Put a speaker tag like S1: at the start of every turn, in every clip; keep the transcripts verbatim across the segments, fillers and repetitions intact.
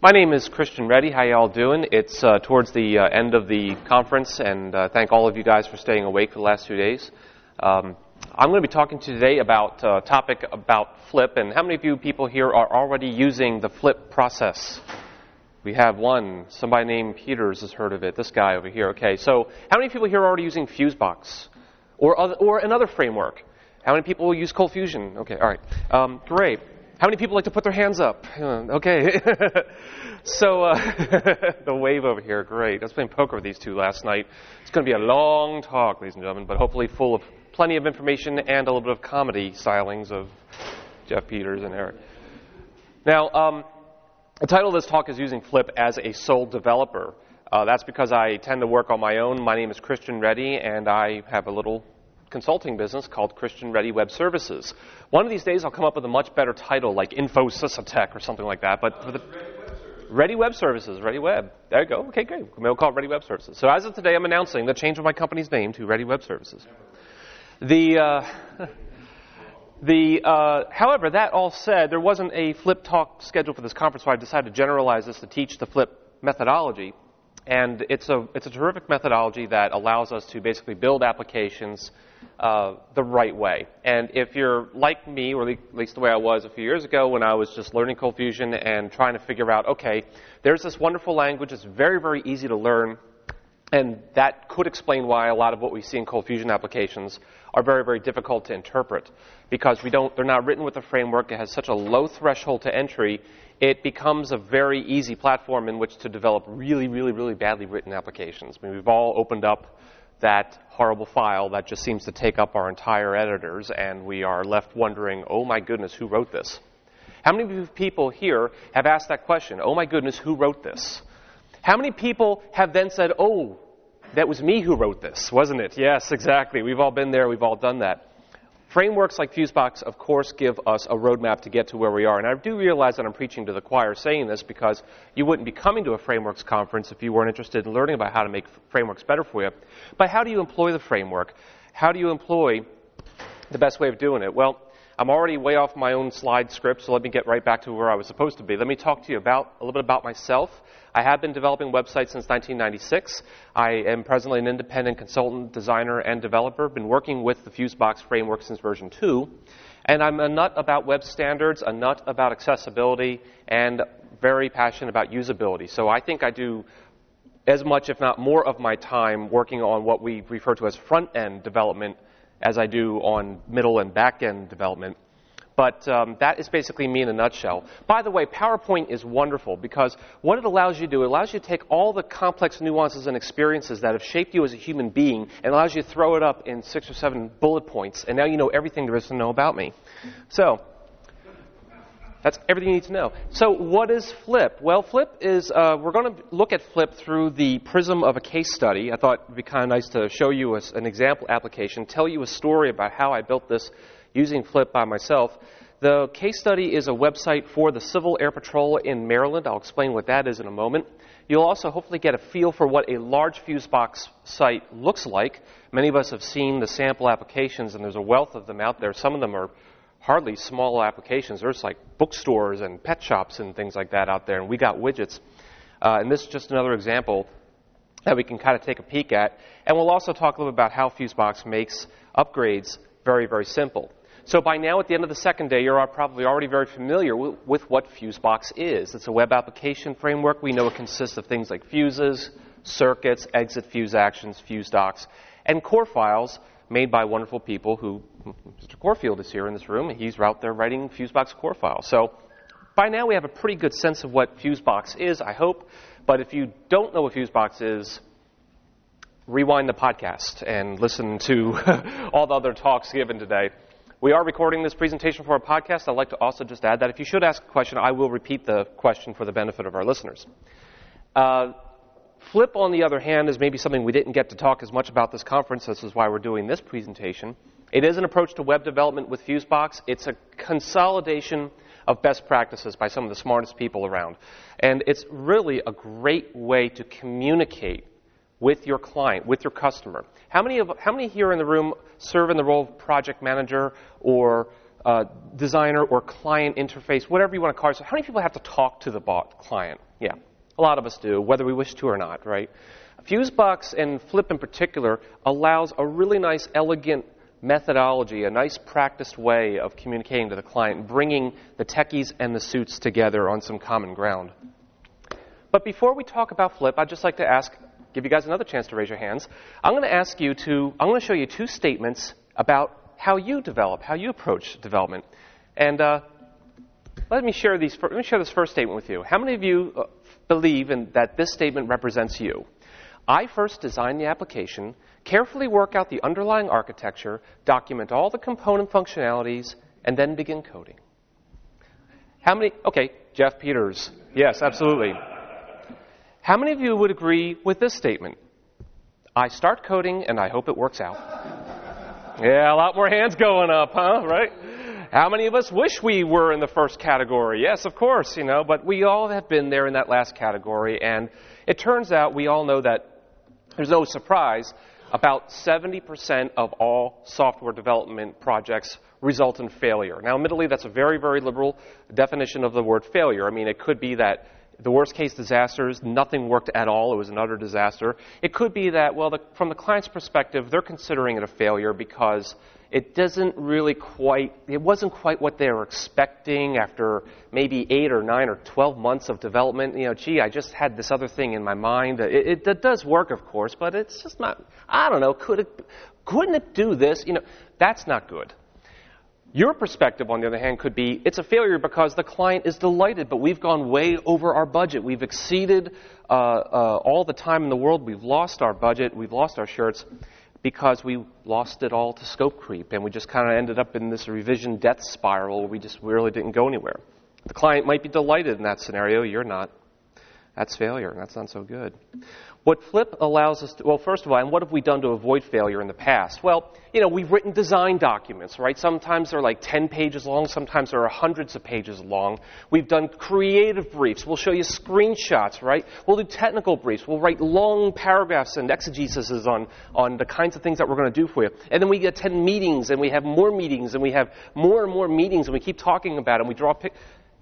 S1: My name is Christian Reddy. How y'all doing? It's uh, towards the uh, end of the conference, and uh, thank all of you guys for staying awake for the last two days. Um, I'm going to be talking to you today about a topic about Flip, and how many of you people here are already using the Flip process? We have one. Somebody named Peters has heard of it. This guy over here. Okay, so how many people here are already using Fusebox or other, or another framework? How many people use Cold Fusion? Okay, all right, um, great. How many people like to put their hands up? Uh, okay. so, uh, the wave over here, great. I was playing poker with these two last night. It's going to be a long talk, ladies and gentlemen, but hopefully full of plenty of information and a little bit of comedy stylings of Jeff Peters and Eric. Now, um, the title of this talk is Using Flip as a Sole Developer. Uh, that's because I tend to work on my own. My name is Christian Reddy, and I have a little consulting business called Christian Reddy Web Services. One of these days I'll come up with a much better title like InfoSysTech or something like that. But for the Reddy Web Services, Reddy Web. There you go. Okay, great. We'll call it Reddy Web Services. So as of today, I'm announcing the change of my company's name to Reddy Web Services. The uh, the uh, however, that all said, there wasn't a Flip talk scheduled for this conference, so I decided to generalize this to teach the Flip methodology. And it's a it's a terrific methodology that allows us to basically build applications uh, the right way. And if you're like me, or at least the way I was a few years ago when I was just learning Cold Fusion and trying to figure out, okay, there's this wonderful language, it's very, very easy to learn, and that could explain why a lot of what we see in Cold Fusion applications are very, very difficult to interpret, because we don't they're not written with a framework. It has such a low threshold to entry. It becomes a very easy platform in which to develop really, really, really badly written applications. I mean, we've all opened up that horrible file that just seems to take up our entire editors, and we are left wondering, oh my goodness, who wrote this? How many people here have asked that question? Oh my goodness, who wrote this? How many people have then said, oh, that was me who wrote this, wasn't it? Yes, exactly. We've all been there. We've all done that. Frameworks like Fusebox, of course, give us a roadmap to get to where we are. And I do realize that I'm preaching to the choir saying this, because you wouldn't be coming to a frameworks conference if you weren't interested in learning about how to make frameworks better for you. But how do you employ the framework? How do you employ the best way of doing it? Well, I'm already way off my own slide script, so let me get right back to where I was supposed to be. Let me talk to you about a little bit about myself. I have been developing websites since nineteen ninety-six. I am presently an independent consultant, designer, and developer. Been working with the Fusebox framework since version two. And I'm a nut about web standards, a nut about accessibility, and very passionate about usability. So I think I do as much, if not more, of my time working on what we refer to as front-end development as I do on middle and back-end development. But um, that is basically me in a nutshell. By the way, PowerPoint is wonderful, because what it allows you to do, it allows you to take all the complex nuances and experiences that have shaped you as a human being and allows you to throw it up in six or seven bullet points, and now you know everything there is to know about me. So that's everything you need to know. So what is Flip? Well, Flip is, uh, we're going to look at Flip through the prism of a case study. I thought it would be kind of nice to show you a, an example application, tell you a story about how I built this using Flip by myself. The case study is a website for the Civil Air Patrol in Maryland. I'll explain what that is in a moment. You'll also hopefully get a feel for what a large Fusebox site looks like. Many of us have seen the sample applications, and there's a wealth of them out there. Some of them are hardly small applications. There's like bookstores and pet shops and things like that out there, and we got widgets. Uh, and this is just another example that we can kind of take a peek at. And we'll also talk a little bit about how Fusebox makes upgrades very, very simple. So by now, at the end of the second day, you're probably already very familiar with, with what Fusebox is. It's a web application framework. We know it consists of things like fuses, circuits, exit fuse actions, fuse docs, and core files made by wonderful people who, Mister Corfield is here in this room. He's out there writing Fusebox core files. So by now, we have a pretty good sense of what Fusebox is, I hope. But if you don't know what Fusebox is, rewind the podcast and listen to all the other talks given today. We are recording this presentation for a podcast. I'd like to also just add that if you should ask a question, I will repeat the question for the benefit of our listeners. Uh, Flip, on the other hand, is maybe something we didn't get to talk as much about this conference. This is why we're doing this presentation. It is an approach to web development with Fusebox. It's a consolidation of best practices by some of the smartest people around. And it's really a great way to communicate with your client, with your customer. How many of how many here in the room serve in the role of project manager or uh, designer or client interface, whatever you want to call it? So how many people have to talk to the bot client? Yeah, a lot of us do, whether we wish to or not, right? Fusebox and Flip in particular allows a really nice, elegant methodology, a nice practiced way of communicating to the client, bringing the techies and the suits together on some common ground. But before we talk about Flip, I'd just like to ask, give you guys another chance to raise your hands. I'm going to ask you to, I'm going to show you two statements about how you develop, how you approach development. And uh, let me share these. Let me share this first statement with you. How many of you uh, believe in that this statement represents you? I first design the application, carefully work out the underlying architecture, document all the component functionalities, and then begin coding. How many? Okay, Jeff Peters. Yes, absolutely. How many of you would agree with this statement? I start coding, and I hope it works out. Yeah, a lot more hands going up, huh? Right? How many of us wish we were in the first category? Yes, of course, you know, but we all have been there in that last category, and it turns out we all know that there's no surprise, about seventy percent of all software development projects result in failure. Now, admittedly, that's a very, very liberal definition of the word failure. I mean, it could be that the worst case disasters, nothing worked at all, it was an utter disaster. It could be that, well, the, from the client's perspective, they're considering it a failure because it doesn't really quite, it wasn't quite what they were expecting after maybe eight or nine or twelve months of development. You know, gee, I just had this other thing in my mind. It, it, it does work, of course, but it's just not, I don't know, could it, couldn't it do this? You know, that's not good. Your perspective, on the other hand, could be it's a failure because the client is delighted, but we've gone way over our budget. We've exceeded uh, uh, all the time in the world. We've lost our budget. We've lost our shirts because we lost it all to scope creep, and we just kind of ended up in this revision death spiral where we just really didn't go anywhere. The client might be delighted in that scenario. You're not. That's failure, and that's not so good. What Flip allows us to, well, first of all, and what have we done to avoid failure in the past? Well, you know, we've written design documents, right? Sometimes they're like ten pages long. Sometimes they're hundreds of pages long. We've done creative briefs. We'll show you screenshots, right? We'll do technical briefs. We'll write long paragraphs and exegesis on, on the kinds of things that we're going to do for you. And then we attend meetings, and we have more meetings, and we have more and more meetings, and we keep talking about it, and we draw pic-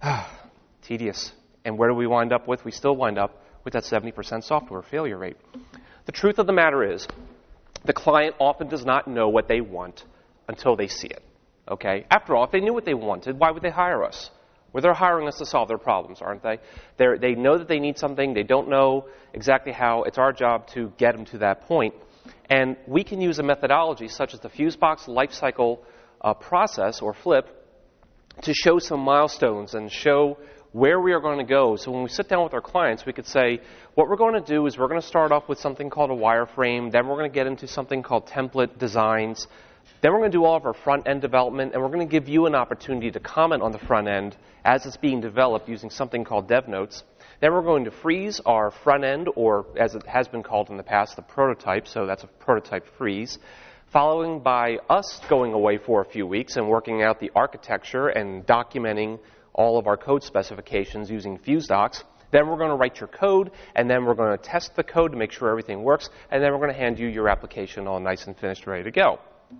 S1: tedious. And where do we wind up with? We still wind up with that seventy percent software failure rate. The truth of the matter is, the client often does not know what they want until they see it. Okay? After all, if they knew what they wanted, why would they hire us? Well, they're hiring us to solve their problems, aren't they? They're, they know that they need something. They don't know exactly how. It's our job to get them to that point. And we can use a methodology such as the Fusebox lifecycle uh, process, or Flip, to show some milestones and show where we are going to go. So when we sit down with our clients, we could say, what we're going to do is we're going to start off with something called a wireframe, then we're going to get into something called template designs, then we're going to do all of our front-end development, and we're going to give you an opportunity to comment on the front end as it's being developed using something called Dev Notes. Then we're going to freeze our front end, or as it has been called in the past, the prototype, so that's a prototype freeze, following by us going away for a few weeks and working out the architecture and documenting all of our code specifications using FuseDocs. Then we're going to write your code, and then we're going to test the code to make sure everything works, and then we're going to hand you your application all nice and finished, ready to go.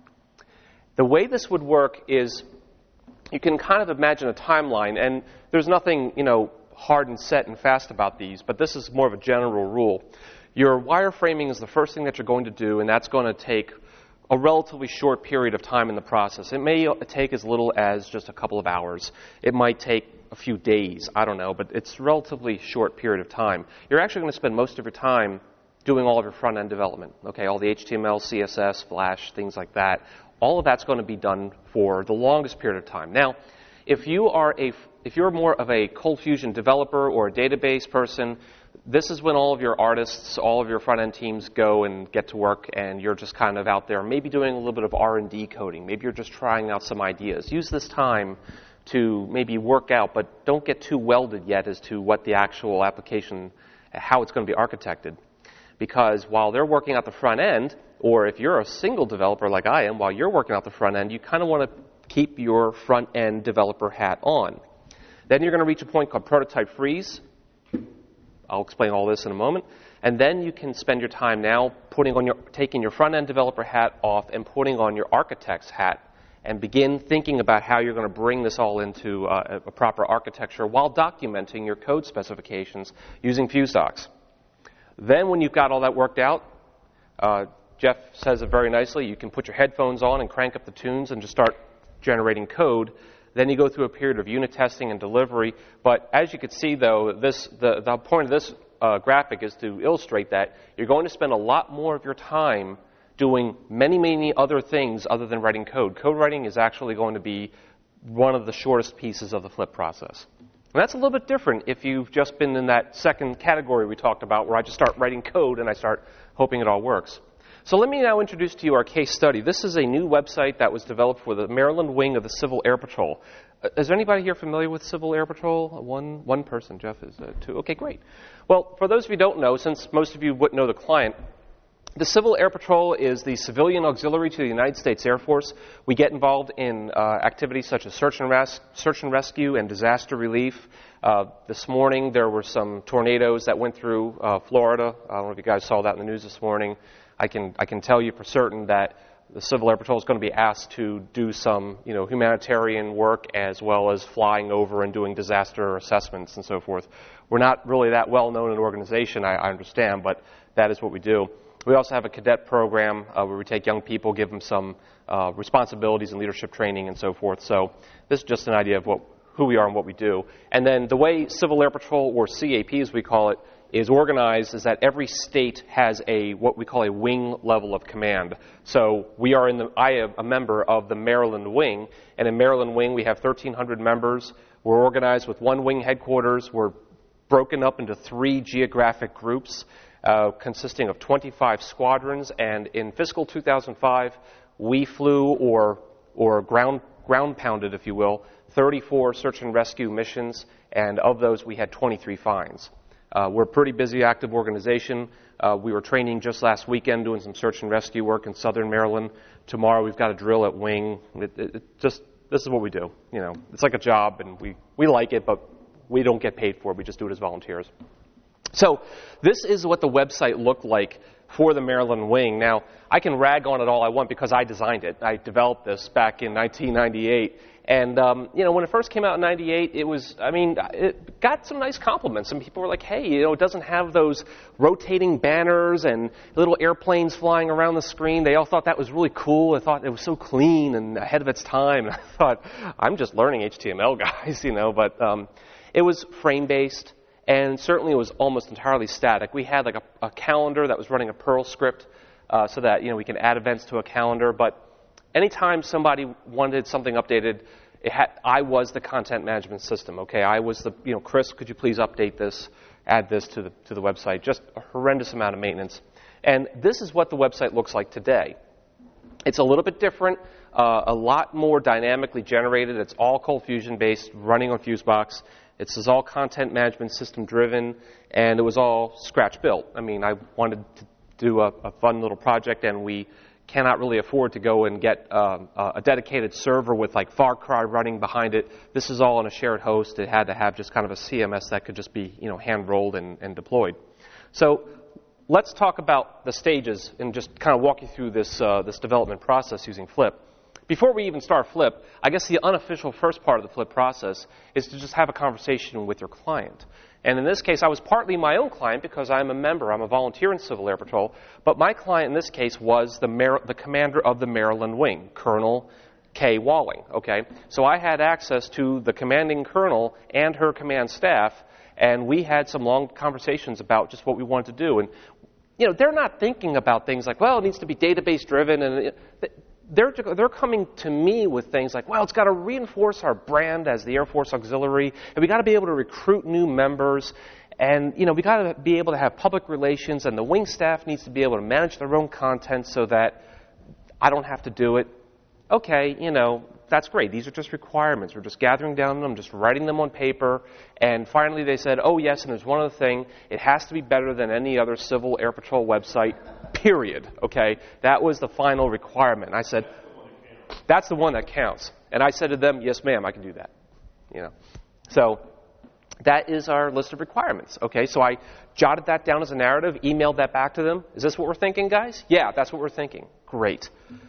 S1: The way this would work is you can kind of imagine a timeline, and there's nothing, you know, hard and set and fast about these, but this is more of a general rule. Your wireframing is the first thing that you're going to do, and that's going to take a relatively short period of time in the process. It may take as little as just a couple of hours. It might take a few days. I don't know, but it's a relatively short period of time. You're actually going to spend most of your time doing all of your front-end development, okay, all the H T M L, C S S, Flash, things like that. All of that's going to be done for the longest period of time. Now, if you are a, if you're more of a Cold Fusion developer or a database person, this is when all of your artists, all of your front-end teams go and get to work, and you're just kind of out there maybe doing a little bit of R and D coding. Maybe you're just trying out some ideas. Use this time to maybe work out, but don't get too welded yet as to what the actual application, how it's going to be architected. Because while they're working out the front end, or if you're a single developer like I am, while you're working out the front end, you kind of want to keep your front-end developer hat on. Then you're going to reach a point called prototype freeze. I'll explain all this in a moment. And then you can spend your time now putting on your, taking your front-end developer hat off and putting on your architect's hat and begin thinking about how you're going to bring this all into uh, a proper architecture while documenting your code specifications using FuseDocs. Then when you've got all that worked out, uh, Jeff says it very nicely, you can put your headphones on and crank up the tunes and just start generating code. Then you go through a period of unit testing and delivery. But as you can see, though, this, the, the point of this uh, graphic is to illustrate that you're going to spend a lot more of your time doing many, many other things other than writing code. Code writing is actually going to be one of the shortest pieces of the flip process. And that's a little bit different if you've just been in that second category we talked about where I just start writing code and I start hoping it all works. So let me now introduce to you our case study. This is a new website that was developed for the Maryland wing of the Civil Air Patrol. Uh, is there anybody here familiar with Civil Air Patrol? One one person. Jeff is uh, two. Okay, great. Well, for those of you who don't know, since most of you wouldn't know the client, the Civil Air Patrol is the civilian auxiliary to the United States Air Force. We get involved in uh, activities such as search and, res- search and rescue and disaster relief. Uh, this morning there were some tornadoes that went through uh, Florida. I don't know if you guys saw that in the news this morning. I can I can tell you for certain that the Civil Air Patrol is going to be asked to do some, you know, humanitarian work as well as flying over and doing disaster assessments and so forth. We're not really that well known an organization, I, I understand, but that is what we do. We also have a cadet program uh, where we take young people, give them some uh, responsibilities and leadership training and so forth. So this is just an idea of what who we are and what we do. And then the way Civil Air Patrol, or C A P as we call it, is organized is that every state has a what we call a wing level of command. So we are in the I am a member of the Maryland wing, and in Maryland wing we have thirteen hundred members. We're organized with one wing headquarters. We're broken up into three geographic groups uh, consisting of twenty-five squadrons, and in fiscal two thousand five we flew or or ground ground pounded, if you will, thirty-four search and rescue missions, and of those we had twenty-three finds. Uh, we're a pretty busy, active organization. Uh, we were training just last weekend doing some search and rescue work in southern Maryland. Tomorrow we've got a drill at Wing. It, it, it just this is what we do. You know, it's like a job, and we, we like it, but we don't get paid for it. We just do it as volunteers. So this is what the website looked like for the Maryland wing. Now, I can rag on it all I want because I designed it. I developed this back in nineteen ninety-eight. And, um, you know, when it first came out in ninety-eight, it was, I mean, it got some nice compliments. Some people were like, hey, you know, it doesn't have those rotating banners and little airplanes flying around the screen. They all thought that was really cool. I thought it was so clean and ahead of its time. And I thought, I'm just learning H T M L, guys, you know. But um, it was frame-based, and certainly it was almost entirely static. We had like a, a calendar that was running a Perl script uh, so that, you know, we can add events to a calendar. But anytime somebody wanted something updated, it had, I was the content management system. Okay, I was the, you know, Chris, could you please update this, add this to the to the website? Just a horrendous amount of maintenance. And this is what the website looks like today. It's a little bit different, uh, a lot more dynamically generated. It's all ColdFusion based, running on FuseBox. It's all content management system driven, and it was all scratch built. I mean, I wanted to do a, a fun little project, and we cannot really afford to go and get um, a dedicated server with like Far Cry running behind it. This is all on a shared host. It had to have just kind of a C M S that could just be, you know, hand rolled and, and deployed. So let's talk about the stages and just kind of walk you through this uh, this development process using Flip. Before we even start Flip, I guess the unofficial first part of the Flip process is to just have a conversation with your client. And in this case, I was partly my own client because I'm a member. I'm a volunteer in Civil Air Patrol. But my client in this case was the Mar- the commander of the Maryland wing, Colonel Kay Walling. Okay, so I had access to the commanding colonel and her command staff, and we had some long conversations about just what we wanted to do. And you know, they're not thinking about things like, well, it needs to be database driven, and they're they're coming to me with things like, well, it's got to reinforce our brand as the Air Force Auxiliary, and we got to be able to recruit new members, and you know, we got to be able to have public relations, and the wing staff needs to be able to manage their own content so that I don't have to do it. Okay, you know, that's great. These are just requirements. We're just gathering down them, just writing them on paper. And finally they said, oh, yes, and there's one other thing. It has to be better than any other Civil Air Patrol website, period. Okay? That was the final requirement. And I said, that's the one that counts. And I said to them, yes, ma'am, I can do that. You know. So that is our list of requirements. Okay? So I jotted that down as a narrative, emailed that back to them. Is this what we're thinking, guys? Yeah, that's what we're thinking. Great.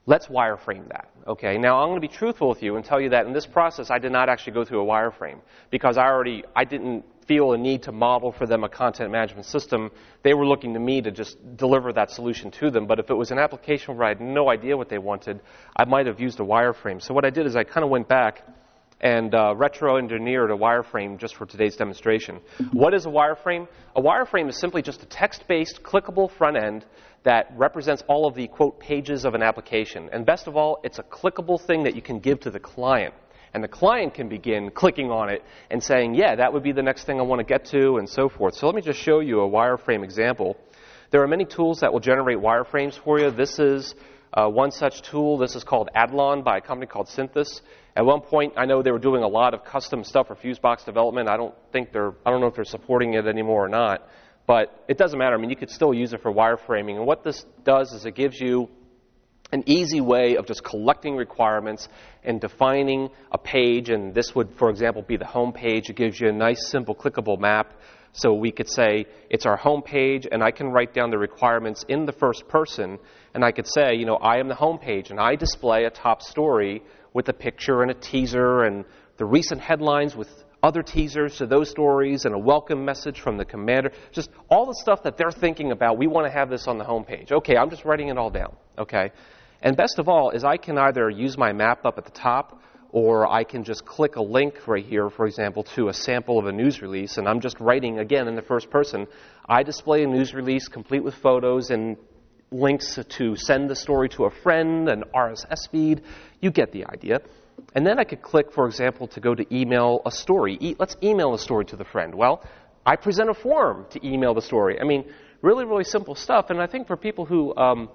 S1: let's wireframe that. Okay, now I'm going to be truthful with you and tell you that in this process I did not actually go through a wireframe because I already, I didn't feel a need to model for them a content management system. They were looking to me to just deliver that solution to them. But if it was an application where I had no idea what they wanted, I might have used a wireframe. So what I did is I kind of went back and uh, retro-engineered a wireframe just for today's demonstration. What is a wireframe? A wireframe is simply just a text-based, clickable front end that represents all of the, quote, pages of an application. And best of all, it's a clickable thing that you can give to the client. And the client can begin clicking on it and saying, yeah, that would be the next thing I want to get to, and so forth. So let me just show you a wireframe example. There are many tools that will generate wireframes for you. This is uh, one such tool. This is called Adlon by a company called Synthos. At one point, I know they were doing a lot of custom stuff for Fusebox development. I don't think they're, I don't know if they're supporting it anymore or not. But it doesn't matter. I mean, you could still use it for wireframing. And what this does is it gives you an easy way of just collecting requirements and defining a page. And this would, for example, be the home page. It gives you a nice, simple, clickable map. So we could say it's our home page, and I can write down the requirements in the first person. And I could say, you know, I am the home page, and I display a top story with a picture and a teaser and the recent headlines with other teasers to those stories and a welcome message from the commander. Just all the stuff that they're thinking about. We want to have this on the home page. Okay, I'm just writing it all down. Okay. And best of all is I can either use my map up at the top, or I can just click a link right here, for example, to a sample of a news release, and I'm just writing, again, in the first person. I display a news release complete with photos and links to send the story to a friend, an R S S feed. You get the idea. And then I could click, for example, to go to email a story. E- let's email a story to the friend. Well, I present a form to email the story. I mean, really, really simple stuff. And I think for people who um,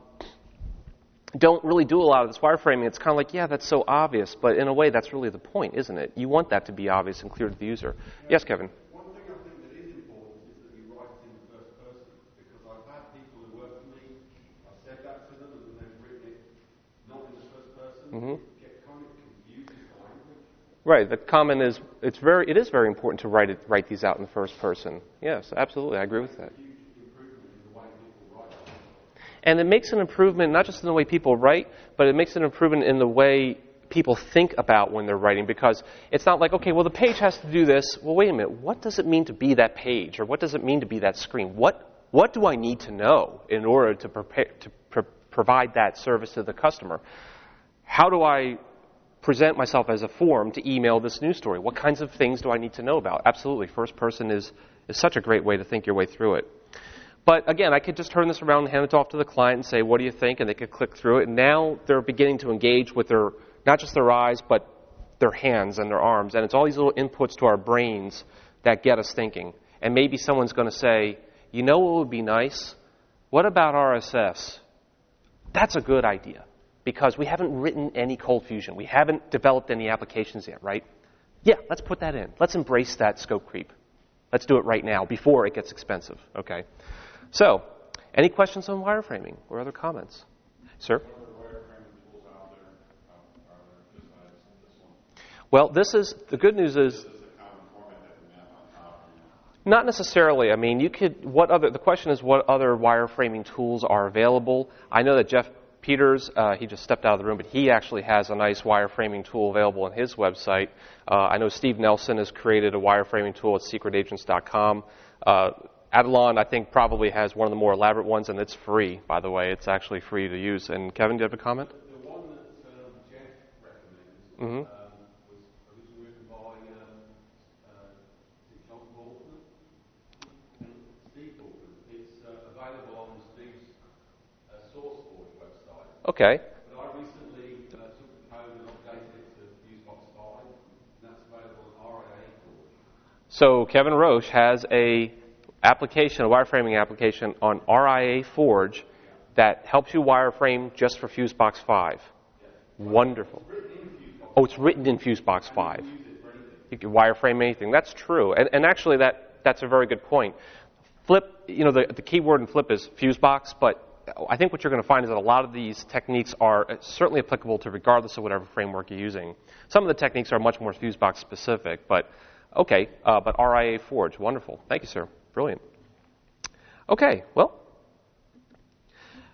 S1: don't really do a lot of this wireframing, it's kind of like, yeah, that's so obvious. But in a way, that's really the point, isn't it? You want that to be obvious and clear to the user. Yes, Kevin?
S2: One thing I think that is important is that you write it in the first person. Because I've had people who work for me, I've said that to them, and then they've written it not in the first person.
S1: Mm-hmm.
S2: Get kind of confused with the language.
S1: Right. The comment is, it's very, it is very important to write it, write these out in the first person. Yes, absolutely. I agree with that. And it makes an improvement not just in the way people write, but it makes an improvement in the way people think about when they're writing, because it's not like, okay, well, the page has to do this. Well, wait a minute. What does it mean to be that page? Or what does it mean to be that screen? What what do I need to know in order to prepare to pr- provide that service to the customer? How do I present myself as a form to email this news story? What kinds of things do I need to know about? Absolutely. First person is, is such a great way to think your way through it. But again, I could just turn this around and hand it off to the client and say, what do you think? And they could click through it. And now they're beginning to engage with their, not just their eyes, but their hands and their arms. And it's all these little inputs to our brains that get us thinking. And maybe someone's going to say, you know what would be nice? What about R S S? That's a good idea, because we haven't written any Cold Fusion. We haven't developed any applications yet, right? Yeah, let's put that in. Let's embrace that scope creep. Let's do it right now before it gets expensive, okay? So, any questions on wireframing or other comments? Sir? Well, this is, the good news is, not necessarily. I mean, you could, what other, the question is what other wireframing tools are available. I know that Jeff Peters, uh, he just stepped out of the room, but he actually has a nice wireframing tool available on his website. Uh, I know Steve Nelson has created a wireframing tool at secret agents dot com. Uh, Adlon, I think, probably has one of the more elaborate ones, and it's free, by the way. It's actually free to use. And Kevin, do you have a comment?
S2: The one that um, Jeff recommends
S1: Mm-hmm.
S2: um, was originally written by uh, uh, John Bolton, Steve Bolton. It's uh, available on Steve's uh, SourceForge website.
S1: Okay.
S2: But I recently uh, took the code and updated it to Fusebox five, and that's available on R I A Forge.
S1: So Kevin Roche has a application, a wireframing application on R I A Forge that helps you wireframe just for Fusebox five. Wonderful. Oh, it's written in Fusebox five. You can wireframe anything. That's true. And, and actually, that, that's a very good point. Flip, you know, the, the key word in Flip is Fusebox, but I think what you're going to find is that a lot of these techniques are certainly applicable to regardless of whatever framework you're using. Some of the techniques are much more Fusebox specific, but okay, uh, but R I A Forge, wonderful. Thank you, sir. Brilliant. Okay, well,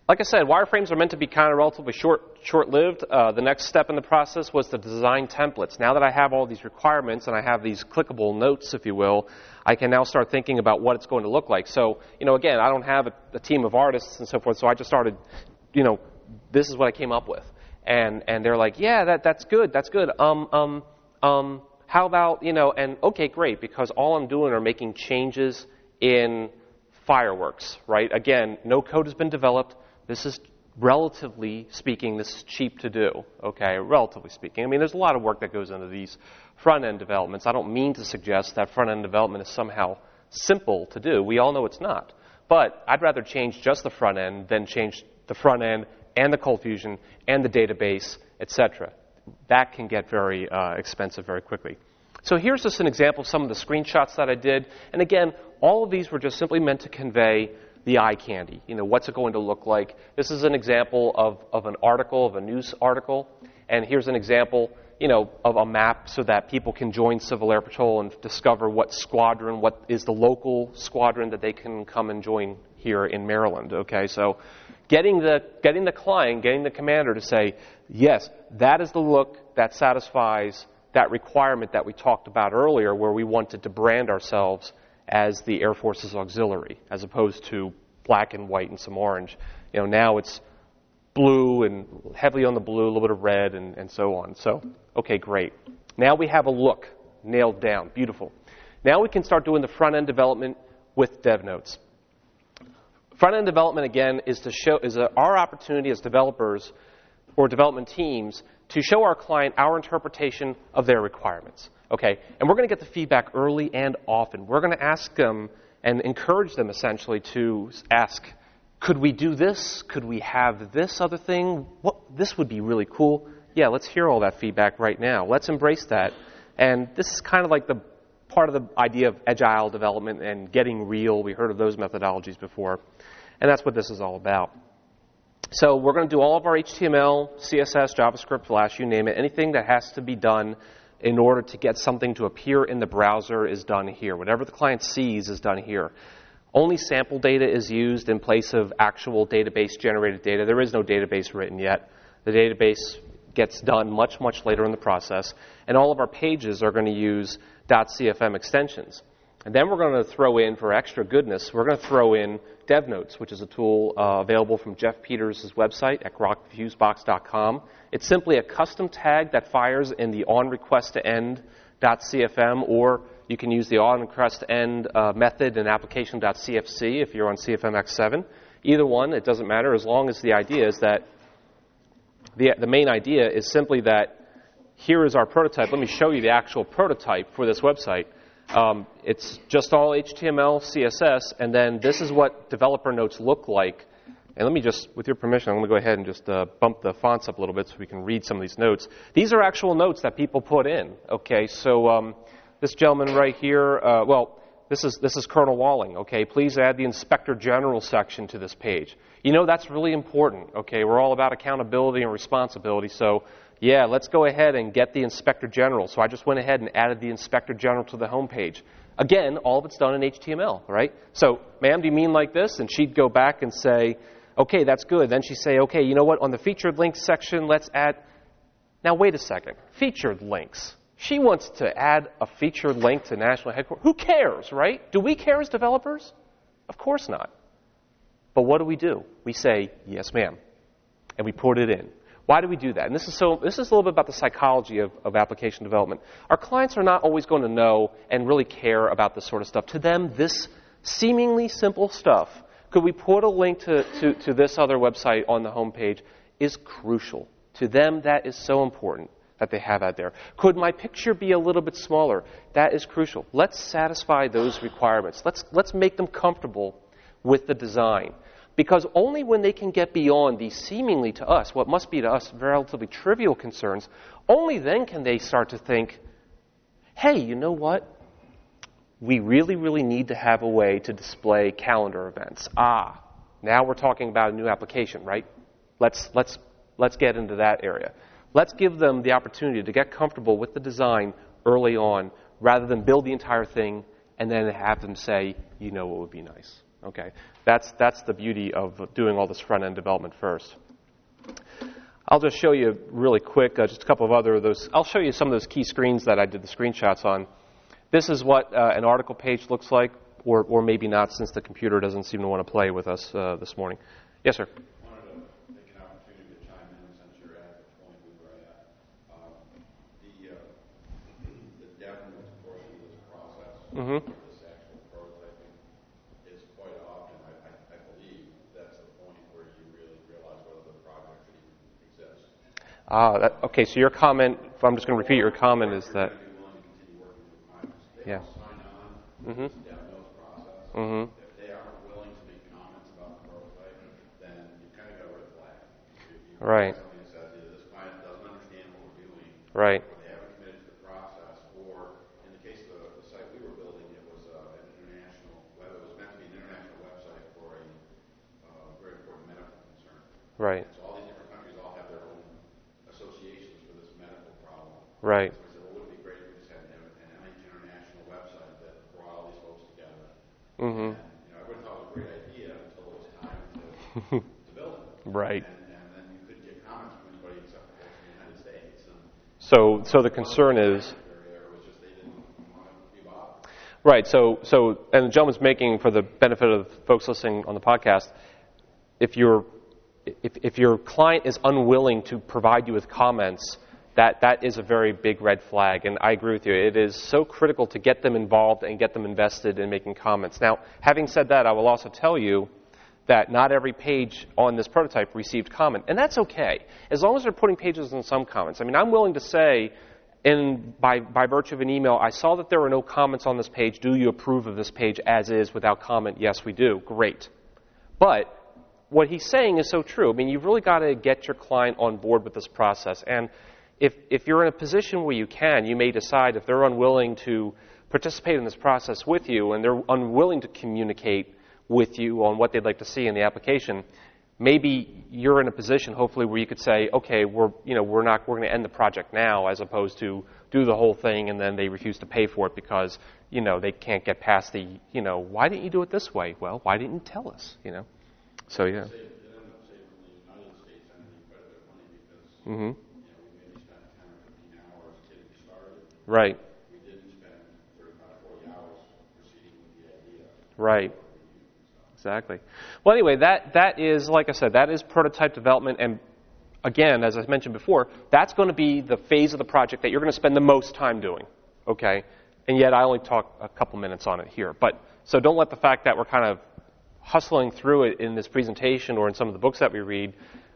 S1: like I said, wireframes are meant to be kind of relatively short, short-lived. Uh, the next step in the process was to design templates. Now that I have all these requirements and I have these clickable notes, if you will, I can now start thinking about what it's going to look like. So, you know, again, I don't have a, a team of artists and so forth, so I just started, you know, this is what I came up with. And and they're like, yeah, that that's good, that's good. Um, um, um, how about, you know, and okay, great, because all I'm doing are making changes in fireworks, right? Again, no code has been developed. This is, relatively speaking, this is cheap to do, okay, relatively speaking. I mean, there's a lot of work that goes into these front-end developments. I don't mean to suggest that front-end development is somehow simple to do. We all know it's not. But I'd rather change just the front end than change the front end and the Cold Fusion and the database, et cetera. That can get very uh, expensive very quickly. So here's just an example of some of the screenshots that I did. And again, all of these were just simply meant to convey the eye candy. You know, what's it going to look like? This is an example of, of an article, of a news article. And here's an example, you know, of a map so that people can join Civil Air Patrol and discover what squadron, what is the local squadron that they can come and join here in Maryland. Okay, so getting the getting the client, getting the commander to say, yes, that is the look that satisfies that requirement that we talked about earlier, where we wanted to brand ourselves as the Air Force's auxiliary, as opposed to black and white and some orange. You know, now it's blue and heavily on the blue, a little bit of red, and, and so on. So, okay, great. Now we have a look nailed down. Beautiful. Now we can start doing the front-end development with DevNotes. Front-end development, again, is to show is a, our opportunity as developers or development teams to show our client our interpretation of their requirements. Okay, and we're going to get the feedback early and often. We're going to ask them and encourage them essentially to ask, could we do this? Could we have this other thing? What, this would be really cool. Yeah, let's hear all that feedback right now. Let's embrace that. And this is kind of like the part of the idea of agile development and getting real. We heard of those methodologies before. And that's what this is all about. So we're going to do all of our H T M L, C S S, JavaScript, Flash, you name it. Anything that has to be done in order to get something to appear in the browser is done here. Whatever the client sees is done here. Only sample data is used in place of actual database-generated data. There is no database written yet. The database gets done much, much later in the process. And all of our pages are going to use .cfm extensions. And then we're going to throw in, for extra goodness, we're going to throw in DevNotes, which is a tool uh, available from Jeff Peters' website at grok fusebox dot com. It's simply a custom tag that fires in the onRequestToEnd.cfm, or you can use the onRequestToEnd uh, method in application.cfc if you're on C F M X seven. Either one, it doesn't matter, as long as the idea is that the, the main idea is simply that here is our prototype. Let me show you the actual prototype for this website. Um, it's just all H T M L, C S S, and then this is what developer notes look like. And let me just, with your permission, I'm going to go ahead and just uh, bump the fonts up a little bit so we can read some of these notes. These are actual notes that people put in. Okay, so um, this gentleman right here, uh, well, this is this is Colonel Walling. Okay, please add the Inspector General section to this page. You know, that's really important. Okay, we're all about accountability and responsibility, so yeah, let's go ahead and get the Inspector General. So I just went ahead and added the Inspector General to the home page. Again, all of it's done in H T M L, right? So, ma'am, do you mean like this? And she'd go back and say, okay, that's good. Then she'd say, okay, you know what? On the featured links section, let's add... Now, wait a second. Featured links. She wants to add a featured link to National Headquarters. Who cares, right? Do we care as developers? Of course not. But what do we do? We say, yes, ma'am. And we put it in. Why do we do that? And this is so. This is a little bit about the psychology of, of application development. Our clients are not always going to know and really care about this sort of stuff. To them, this seemingly simple stuff, could we put a link to, to, to this other website on the home page, is crucial. To them, that is so important that they have that there. Could my picture be a little bit smaller? That is crucial. Let's satisfy those requirements. Let's, let's make them comfortable with the design. Because only when they can get beyond these seemingly to us, what must be to us relatively trivial concerns, only then can they start to think, hey, you know what? We really, really need to have a way to display calendar events. Ah, now we're talking about a new application, right? Let's, let's, let's get into that area. Let's give them the opportunity to get comfortable with the design early on, rather than build the entire thing and then have them say, you know what would be nice. Okay, that's that's the beauty of doing all this front end development first. I'll just show you really quick, uh, just a couple of other of those. I'll show you some of those key screens that I did the screenshots on. This is what uh, an article page looks like, or or maybe not, since the computer doesn't seem to want to play with us uh, this morning. Yes, sir.
S2: I wanted to take an opportunity to chime in since you're at the point we were at. Um, the uh, the development portion of this process,
S1: Mm-hmm.
S2: this actual prototyping, is quite often, I, I, I believe, that's the point where you really realize whether the project should even exist.
S1: Ah, that, okay. So your comment, if I'm just going to repeat your comment, is that
S2: You're willing to continue working with clients. They
S1: yeah.
S2: all sign on
S1: Mm-hmm.
S2: to the DevNotes process.
S1: Mm-hmm.
S2: If they aren't willing to make comments about the prototype, then you kind of got a red flag. You, you
S1: Right.
S2: Something that says either this client doesn't understand what we're doing,
S1: Right.
S2: or they haven't committed to the process, or in the case of the, the site we were building, it was uh, an international web. It was meant to be an international website for a uh, very important medical concern.
S1: Right.
S2: And so all these different countries all have their own associations for this medical problem.
S1: Right.
S2: So we said, well, wouldn't it be great if we just had an, an M H international website that brought all these folks together?
S1: Mm-hmm.
S2: And, you know, everyone thought it was a great idea until it was time to, to build it.
S1: Right.
S2: And, and then you couldn't get comments from anybody except for folks in the United States. And
S1: So, so the concern is.
S2: it was just they didn't want to be bothered.
S1: Right. So, so, and the gentleman's making, for the benefit of folks listening on the podcast, if you're, if, if your client is unwilling to provide you with comments, that that is a very big red flag. And I agree with you. It is so critical to get them involved and get them invested in making comments. Now, having said that, I will also tell you that not every page on this prototype received comment, and that's okay, as long as they're putting pages in some comments. I mean, I'm willing to say, in by by virtue of an email, I saw that there were no comments on this page. Do you approve of this page as is without comment? Yes, we do. Great. But what he's saying is so true. I mean, you've really got to get your client on board with this process. And if if you're in a position where you can, you may decide if they're unwilling to participate in this process with you and they're unwilling to communicate with you on what they'd like to see in the application, maybe you're in a position, hopefully, where you could say, okay, we're you know we're not we're going to end the project now, as opposed to do the whole thing and then they refuse to pay for it because you know they can't get past the you know why didn't you do it this way? Well, why didn't you tell us? You know, so yeah.
S2: It ended up saving the United States entity quite a bit of money because
S1: Mm-hmm.
S2: you know, we maybe spent ten or fifteen hours getting started.
S1: Right.
S2: We didn't spend thirty-five, forty hours proceeding with the idea.
S1: Right. Exactly. Well, anyway, that that is, like I said, that is prototype development, and again, as I mentioned before, that's going to be the phase of the project that you're going to spend the most time doing. Okay. And yet, I only talk a couple minutes on it here. But so don't let the fact that we're kind of hustling through it in this presentation or in some of the books that we read,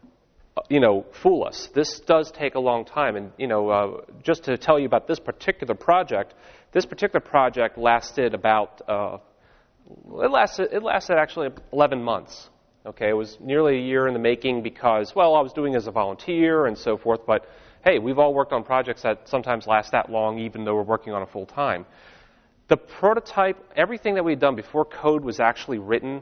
S1: you know, fool us. This does take a long time. And, you know, uh, just to tell you about this particular project, this particular project lasted about, uh, it lasted, it lasted actually eleven months. Okay, it was nearly a year in the making because, well, I was doing it as a volunteer and so forth. But, hey, we've all worked on projects that sometimes last that long, even though we're working on it full time. The prototype, everything that we had done before code was actually written,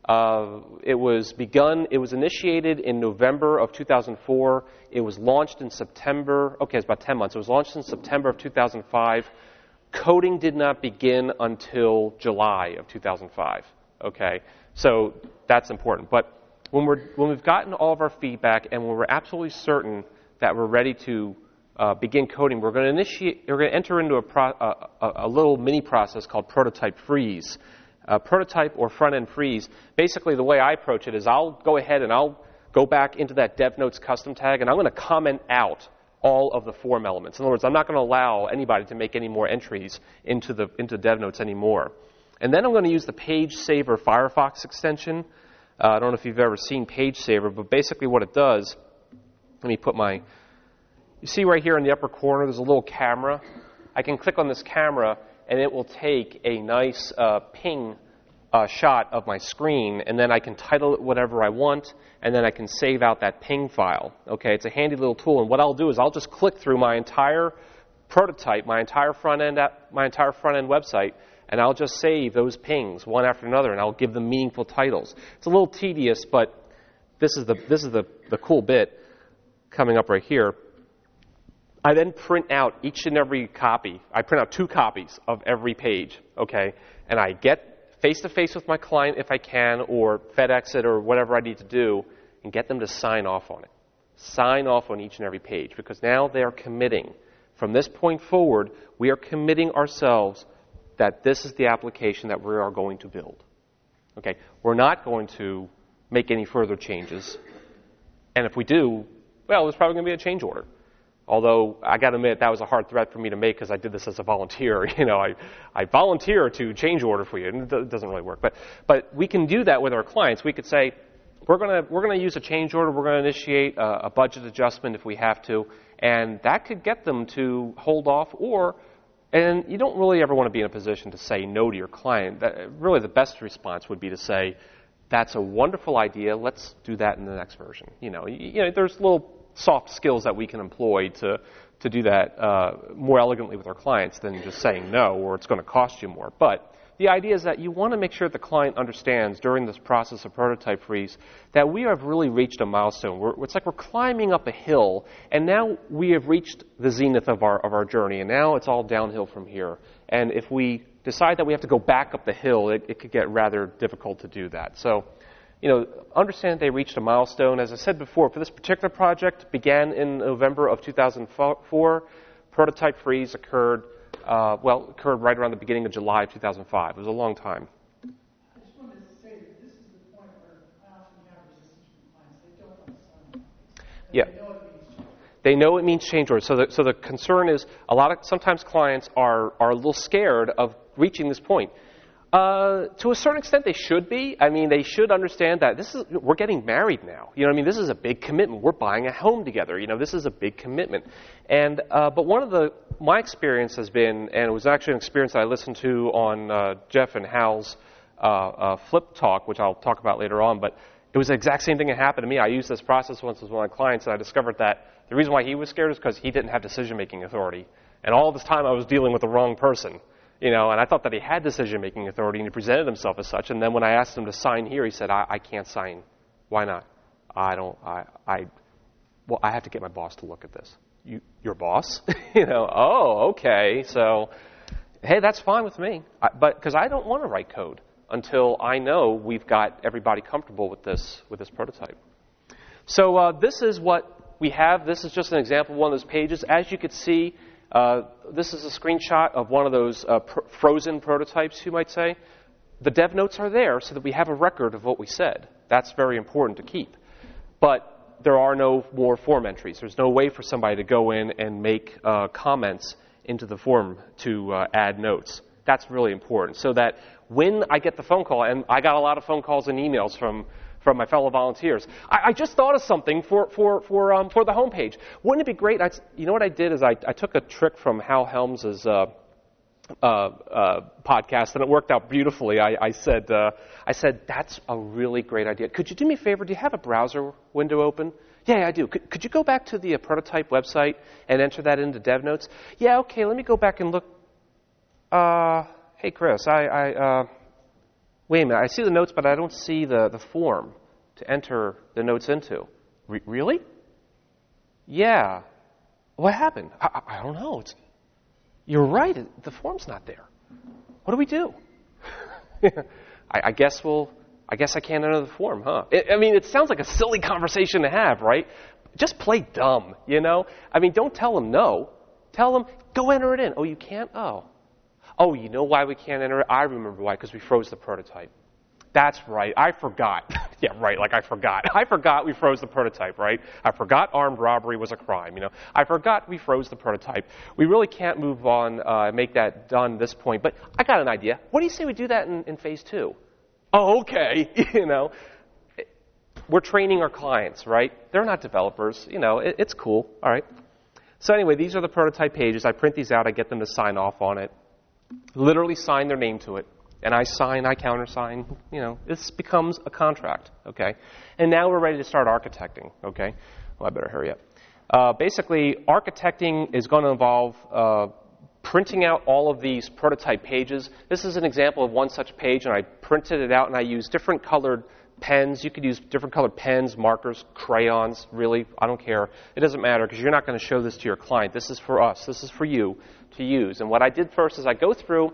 S1: Uh, it was begun, it was initiated in November of two thousand four. It was launched in September, okay, it's about ten months. It was launched in September of two thousand five. Coding did not begin until July of two thousand five, okay? So that's important. But when, we're, when we've gotten all of our feedback and when we're absolutely certain that we're ready to uh, begin coding, we're going to initiate, we're going to enter into a, pro, a, a little mini process called prototype freeze. Uh, prototype or front-end freeze, basically the way I approach it is I'll go ahead and I'll go back into that DevNotes custom tag and I'm going to comment out all of the form elements. In other words, I'm not going to allow anybody to make any more entries into the into DevNotes anymore. And then I'm going to use the Page Saver Firefox extension. Uh, I don't know if you've ever seen Page Saver, but basically what it does, let me put my, you see right here in the upper corner, there's a little camera. I can click on this camera and it will take a nice uh, ping uh, shot of my screen, and then I can title it whatever I want, and then I can save out that ping file. Okay, it's a handy little tool, and what I'll do is I'll just click through my entire prototype, my entire front end, my entire front end website, and I'll just save those pings one after another, and I'll give them meaningful titles. It's a little tedious, but this is the this is the, the cool bit coming up right here. I then print out each and every copy. I print out two copies of every page, okay? And I get face-to-face with my client if I can, or FedEx it or whatever I need to do, and get them to sign off on it. Sign off on each and every page, because now they are committing. From this point forward, we are committing ourselves that this is the application that we are going to build. Okay, we're not going to make any further changes. And if we do, well, there's probably going to be a change order. Although, I got to admit, that was a hard threat for me to make because I did this as a volunteer. You know, I, I volunteer to change order for you, and it doesn't really work. But, but we can do that with our clients. We could say, we're going to we're going to use a change order. We're going to initiate a, a budget adjustment if we have to, and that could get them to hold off. Or, and you don't really ever want to be in a position to say no to your client. That, really, the best response would be to say, "That's a wonderful idea. Let's do that in the next version." You know, you, you know, there's little soft skills that we can employ to to do that uh, more elegantly with our clients than just saying no, or it's going to cost you more. But the idea is that you want to make sure the client understands during this process of prototype freeze that we have really reached a milestone. We're, it's like we're climbing up a hill, and now we have reached the zenith of our of our journey, and now it's all downhill from here. And if we decide that we have to go back up the hill, it, it could get rather difficult to do that. So, you know, understand they reached a milestone. As I said before, for this particular project, began in November of two thousand four. Prototype freeze occurred, uh, well, occurred right around the beginning of July of two thousand five. It was a long time.
S3: I just wanted to say that this is the point where I often have resistance from clients. They don't understand.
S1: Yeah.
S3: They know it means change.
S1: They know it means change order. So the, so the concern is a lot of, sometimes clients are, are a little scared of reaching this point. Uh, to a certain extent, they should be. I mean, they should understand that this is, we're getting married now. You know what I mean? This is a big commitment. We're buying a home together. You know, this is a big commitment. And, uh, but one of the, my experience has been, and it was actually an experience that I listened to on uh, Jeff and Hal's uh, uh, Flip Talk, which I'll talk about later on, but it was the exact same thing that happened to me. I used this process once with one of my clients, and I discovered that the reason why he was scared is because he didn't have decision-making authority. And all this time I was dealing with the wrong person. You know, and I thought that he had decision-making authority, and he presented himself as such. And then when I asked him to sign here, he said, I, I can't sign. Why not? I don't, I, I, well, I have to get my boss to look at this. You, your boss? You know, oh, okay. So, hey, that's fine with me. I, but, because I don't want to write code until I know we've got everybody comfortable with this, with this prototype. So, uh, this is what we have. This is just an example of one of those pages. As you could see, Uh, this is a screenshot of one of those uh, pr- frozen prototypes, you might say. The dev notes are there so that we have a record of what we said. That's very important to keep. But there are no more form entries. There's no way for somebody to go in and make uh, comments into the form to uh, add notes. That's really important. So that when I get the phone call, and I got a lot of phone calls and emails from from my fellow volunteers. I, I just thought of something for for for um, for the homepage. Wouldn't it be great? I, you know what I did is I, I took a trick from Hal Helms's uh, uh, uh, podcast, and it worked out beautifully. I, I said uh, I said that's a really great idea. Could you do me a favor? Do you have a browser window open? Yeah, I do. Could, could you go back to the uh, prototype website and enter that into Dev Notes? Yeah, okay. Let me go back and look. Uh, hey, Chris, I. I uh, Wait a minute, I see the notes, but I don't see the, the form to enter the notes into. Re- really? Yeah. What happened? I, I, I don't know. It's, you're right, the form's not there. What do we do? I, I guess we'll, I guess I can't enter the form, huh? It, I mean, it sounds like a silly conversation to have, right? Just play dumb, you know? I mean, don't tell them no. Tell them, go enter it in. Oh, you can't? Oh. Oh, you know why we can't enter it? I remember why, because we froze the prototype. That's right. I forgot. Yeah, right, like I forgot. I forgot we froze the prototype, right? I forgot armed robbery was a crime, you know. I forgot we froze the prototype. We really can't move on, uh, make that done at this point. But I got an idea. What do you say we do that in, in phase two? Oh, okay. You know, we're training our clients, right? They're not developers. You know, it, it's cool. All right. So anyway, these are the prototype pages. I print these out. I get them to sign off on it. Literally sign their name to it. And I sign, I countersign, you know, this becomes a contract, okay? And now we're ready to start architecting, okay? Well, I better hurry up. Uh, basically, architecting is going to involve uh, printing out all of these prototype pages. This is an example of one such page, and I printed it out, and I used different colored pens. You could use different colored pens, markers, crayons, really, I don't care. It doesn't matter, because you're not going to show this to your client. This is for us. This is for you to use. And what I did first is I go through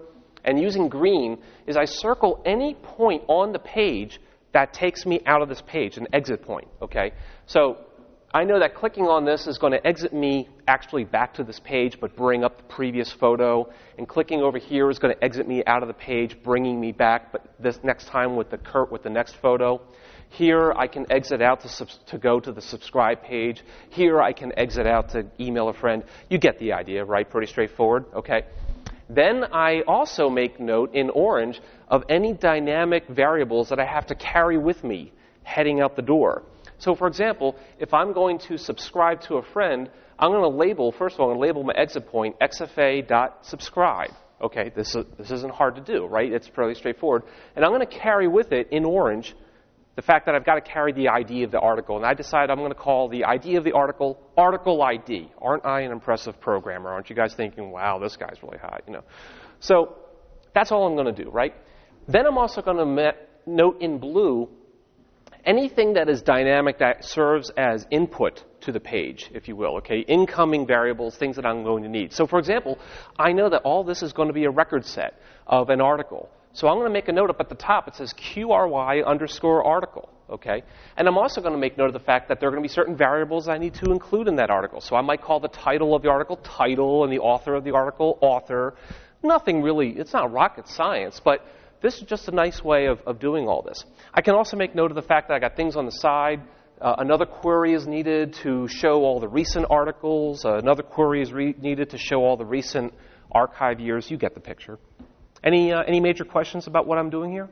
S1: And using green is I circle any point on the page that takes me out of this page, an exit point, okay? So I know that clicking on this is going to exit me actually back to this page, but bring up the previous photo. And clicking over here is going to exit me out of the page, bringing me back, but this next time with the cur- with the next photo. Here I can exit out to, subs- to go to the subscribe page. Here I can exit out to email a friend. You get the idea, right? Pretty straightforward, okay? Then I also make note in orange of any dynamic variables that I have to carry with me heading out the door. So, for example, if I'm going to subscribe to a friend, I'm going to label, first of all, I'm going to label my exit point X F A dot subscribe. Okay, this, is, this isn't hard to do, right? It's fairly straightforward. And I'm going to carry with it in orange the fact that I've got to carry the I D of the article. And I decide I'm going to call the I D of the article article I D. Aren't I an impressive programmer? Aren't you guys thinking, wow, this guy's really hot, you know? So that's all I'm going to do, right? Then I'm also going to met, note in blue anything that is dynamic that serves as input to the page, if you will, okay? Incoming variables, things that I'm going to need. So, for example, I know that all this is going to be a record set of an article. So I'm going to make a note up at the top. It says Q R Y underscore article, okay? And I'm also going to make note of the fact that there are going to be certain variables I need to include in that article. So I might call the title of the article title and the author of the article author. Nothing really, it's not rocket science, but this is just a nice way of, of doing all this. I can also make note of the fact that I got things on the side. Uh, another query is needed to show all the recent articles. Uh, another query is re- needed to show all the recent archive years. You get the picture. Any, uh, any major questions about what I'm doing here?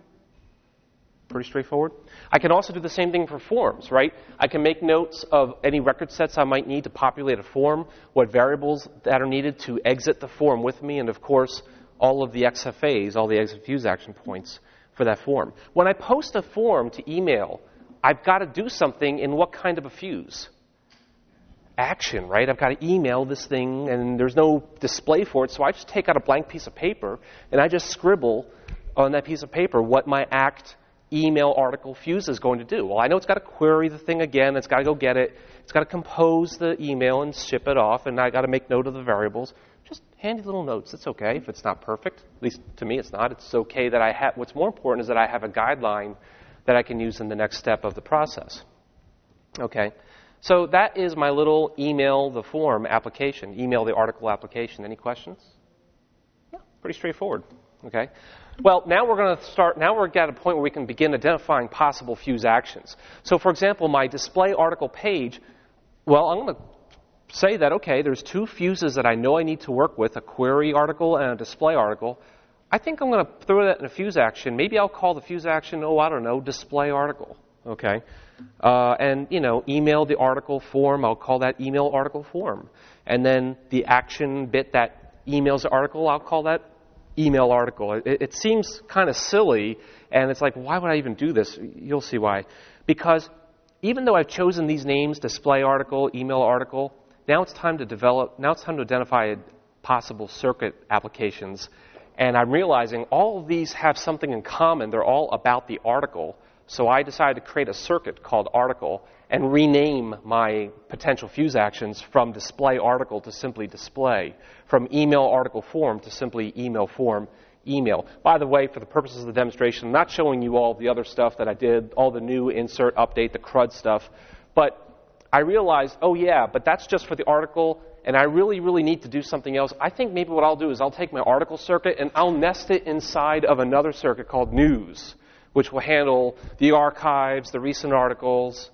S1: Pretty straightforward. I can also do the same thing for forms, right? I can make notes of any record sets I might need to populate a form, what variables that are needed to exit the form with me, and of course, all of the X F As, all the exit fuse action points for that form. When I post a form to email, I've got to do something in what kind of a fuse? Action, right? I've got to email this thing, and there's no display for it, so I just take out a blank piece of paper, and I just scribble on that piece of paper what my act email article fuse is going to do. Well, I know it's got to query the thing again, it's got to go get it, it's got to compose the email and ship it off, and I got to make note of the variables. Just handy little notes. It's okay if it's not perfect. At least to me it's not. It's okay that I have, what's more important is that I have a guideline that I can use in the next step of the process. Okay. So that is my little email the form application, email the article application. Any questions? Yeah, pretty straightforward. Okay. Well, now we're going to start, now we're at a point where we can begin identifying possible fuse actions. So for example, my display article page, well, I'm going to say that, okay, there's two fuses that I know I need to work with, a query article and a display article. I think I'm going to throw that in a fuse action. Maybe I'll call the fuse action, oh, I don't know, display article. Okay. Uh, and, you know, email the article form, I'll call that email article form. And then the action bit that emails the article, I'll call that email article. It, it seems kind of silly, and it's like, why would I even do this? You'll see why. Because even though I've chosen these names, display article, email article, now it's time to develop, now it's time to identify possible circuit applications. And I'm realizing all of these have something in common. They're all about the article. So I decided to create a circuit called article and rename my potential fuse actions from display article to simply display, from email article form to simply email form email. By the way, for the purposes of the demonstration, I'm not showing you all the other stuff that I did, all the new insert, update, the CRUD stuff, but I realized, oh yeah, but that's just for the article, and I really, really need to do something else. I think maybe what I'll do is I'll take my article circuit and I'll nest it inside of another circuit called news, which will handle the archives, the recent articles,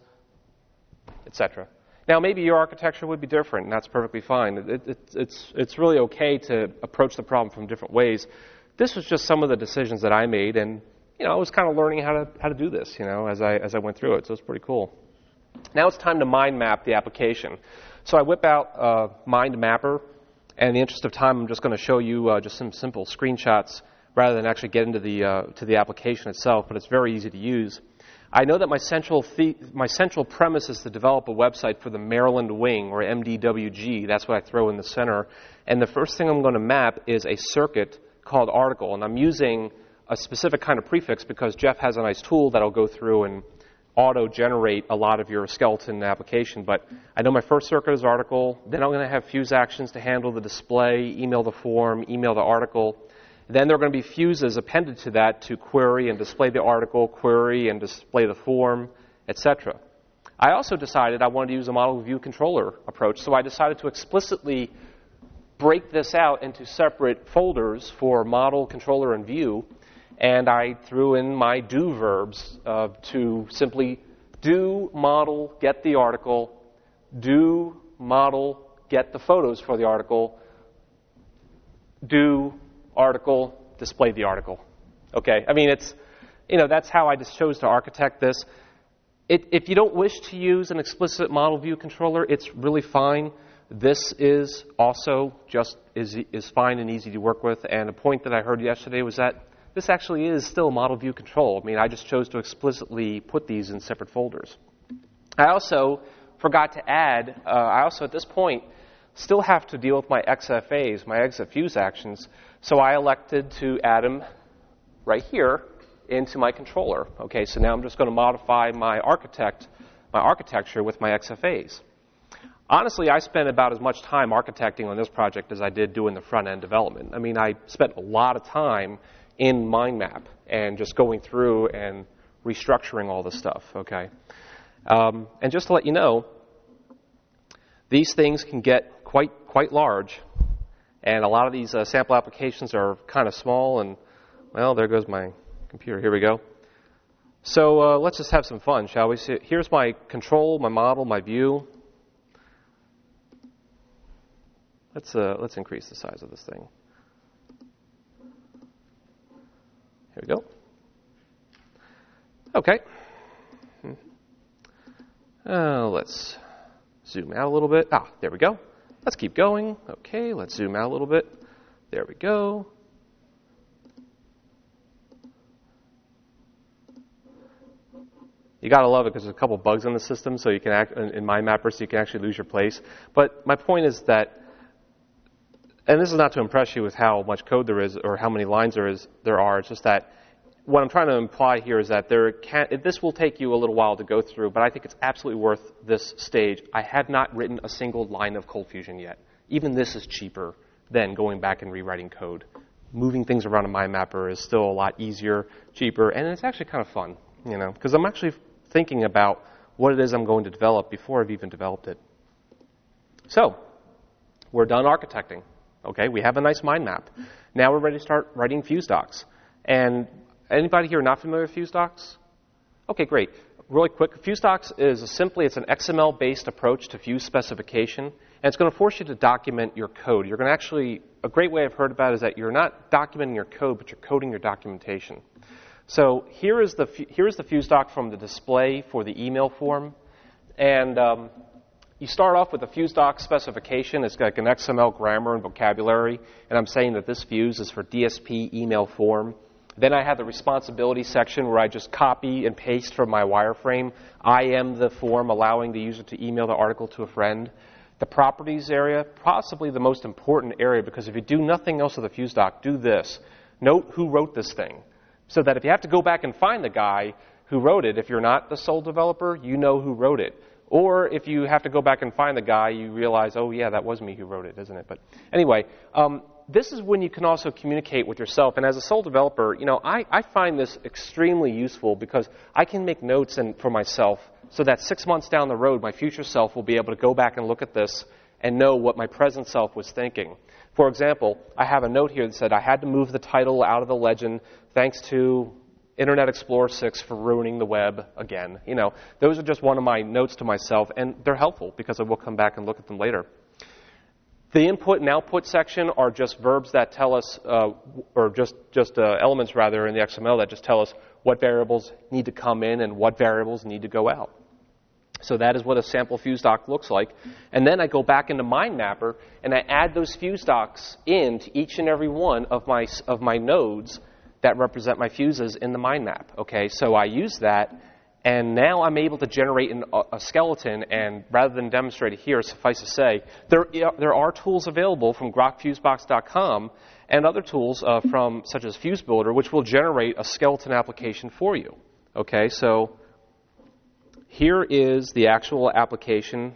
S1: et cetera. Now, maybe your architecture would be different, and that's perfectly fine. It, it, it's, it's really okay to approach the problem from different ways. This was just some of the decisions that I made, and you know, I was kind of learning how to how to do this, you know, as I as I went through it. So it's pretty cool. Now it's time to mind map the application. So I whip out uh, Mind Mapper, and in the interest of time, I'm just going to show you uh, just some simple screenshots rather than actually get into the uh, to the application itself. But it's very easy to use. I know that my central the- my central premise is to develop a website for the Maryland Wing, or M D W G. That's what I throw in the center. And the first thing I'm going to map is a circuit called article, and I'm using a specific kind of prefix because Jeff has a nice tool that'll go through and auto-generate a lot of your skeleton application. But I know my first circuit is article. Then I'm going to have fuse actions to handle the display, email the form, email the article. Then there are going to be fuses appended to that to query and display the article, query and display the form, et cetera. I also decided I wanted to use a model view controller approach, so I decided to explicitly break this out into separate folders for model, controller, and view, and I threw in my do verbs uh, to simply do model, get the article, do model, get the photos for the article, do article, display the article. Okay, I mean, it's, you know, that's how I just chose to architect this. It, if you don't wish to use an explicit model view controller, it's really fine. This is also just is, is fine and easy to work with. And a point that I heard yesterday was that this actually is still model view control. I mean, I just chose to explicitly put these in separate folders. I also forgot to add, uh, I also at this point still have to deal with my X F As, my exit fuse actions. So I elected to add them right here into my controller. Okay, so now I'm just going to modify my architect, my architecture with my X F As. Honestly, I spent about as much time architecting on this project as I did doing the front-end development. I mean, I spent a lot of time in MindMap and just going through and restructuring all this stuff, okay? Um, and just to let you know, these things can get quite quite large, and a lot of these uh, sample applications are kind of small, and, well, there goes my computer. Here we go. So uh, let's just have some fun, shall we? So here's my control, my model, my view. Let's uh, let's increase the size of this thing. Here we go. Okay. Uh, let's zoom out a little bit. Ah, there we go. Let's keep going. Okay, let's zoom out a little bit. There we go. You gotta love it because there's a couple bugs in the system, so you can act in, in MindMapper, so you can actually lose your place. But my point is that, and this is not to impress you with how much code there is or how many lines there is there are. It's just that what I'm trying to imply here is that there can this will take you a little while to go through, but I think it's absolutely worth this stage. I have not written a single line of ColdFusion yet. Even this is cheaper than going back and rewriting code. Moving things around in MindMapper is still a lot easier, cheaper, and it's actually kind of fun, you know, because I'm actually thinking about what it is I'm going to develop before I've even developed it. So, we're done architecting. Okay, we have a nice mind map. Now we're ready to start writing fuse docs. And anybody here not familiar with fuse docs? Okay, great. Really quick, fuse docs is a simply, it's an X M L-based approach to fuse specification, and it's going to force you to document your code. You're going to actually, a great way I've heard about it is that you're not documenting your code, but you're coding your documentation. So here is the, here is the fuse doc from the display for the email form, and um, you start off with a fuse doc specification. It's like an X M L grammar and vocabulary, and I'm saying that this fuse is for D S P email form. Then I have the responsibility section where I just copy and paste from my wireframe. I am the form allowing the user to email the article to a friend. The properties area, possibly the most important area, because if you do nothing else with the fuse doc, do this. Note who wrote this thing, so that if you have to go back and find the guy who wrote it, if you're not the sole developer, you know who wrote it. Or if you have to go back and find the guy, you realize, oh, yeah, that was me who wrote it, isn't it? But anyway, um, this is when you can also communicate with yourself. And as a sole developer, you know, I, I find this extremely useful because I can make notes and, for myself so that six months down the road, my future self will be able to go back and look at this and know what my present self was thinking. For example, I have a note here that said I had to move the title out of the legend thanks to Internet Explorer six for ruining the web again. You know, those are just one of my notes to myself, and they're helpful because I will come back and look at them later. The input and output section are just verbs that tell us, uh, or just, just uh, elements rather in the X M L that just tell us what variables need to come in and what variables need to go out. So that is what a sample fuse doc looks like. And then I go back into MindMapper and I add those fuse docs into each and every one of my, of my nodes that represent my fuses in the mind map. Okay, so I use that, and now I'm able to generate an, a skeleton, and rather than demonstrate it here, suffice to say, there, there are tools available from grok fusebox dot com and other tools uh, from such as FuseBuilder, which will generate a skeleton application for you. Okay, so here is the actual application,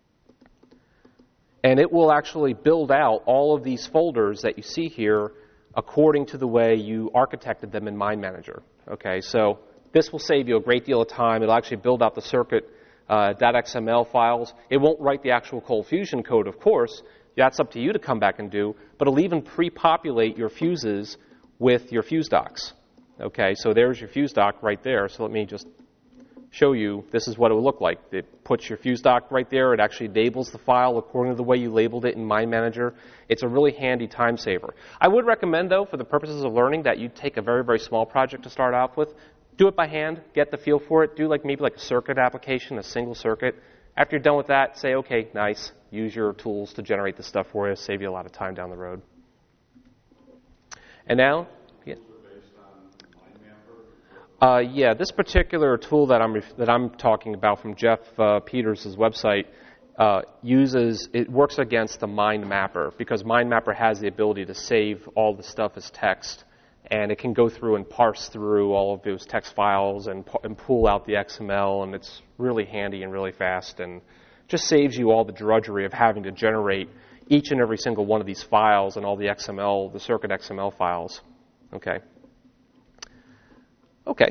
S1: and it will actually build out all of these folders that you see here according to the way you architected them in Mind Manager. Okay, so this will save you a great deal of time. It'll actually build out the circuit uh, .xml files. It won't write the actual Cold Fusion code, of course. That's up to you to come back and do, but it'll even pre-populate your fuses with your fuse docs. Okay, so there's your fuse doc right there. So let me just show you, this is what it would look like. It puts your fuse doc right there. It actually labels the file according to the way you labeled it in Mind Manager. It's a really handy time saver. I would recommend, though, for the purposes of learning, that you take a very, very small project to start off with. Do it by hand, get the feel for it. Do like maybe like a circuit application, a single circuit. After you're done with that, say, okay, nice. Use your tools to generate the stuff for you. Save you a lot of time down the road. And now, yeah. Uh, yeah, this particular tool that I'm ref- that I'm talking about from Jeff uh, Peters' website uh, uses it works against the Mind Mapper, because Mind Mapper has the ability to save all the stuff as text, and it can go through and parse through all of those text files and, and pull out the X M L, and it's really handy and really fast, and just saves you all the drudgery of having to generate each and every single one of these files and all the X M L, the circuit X M L files. Okay. Okay.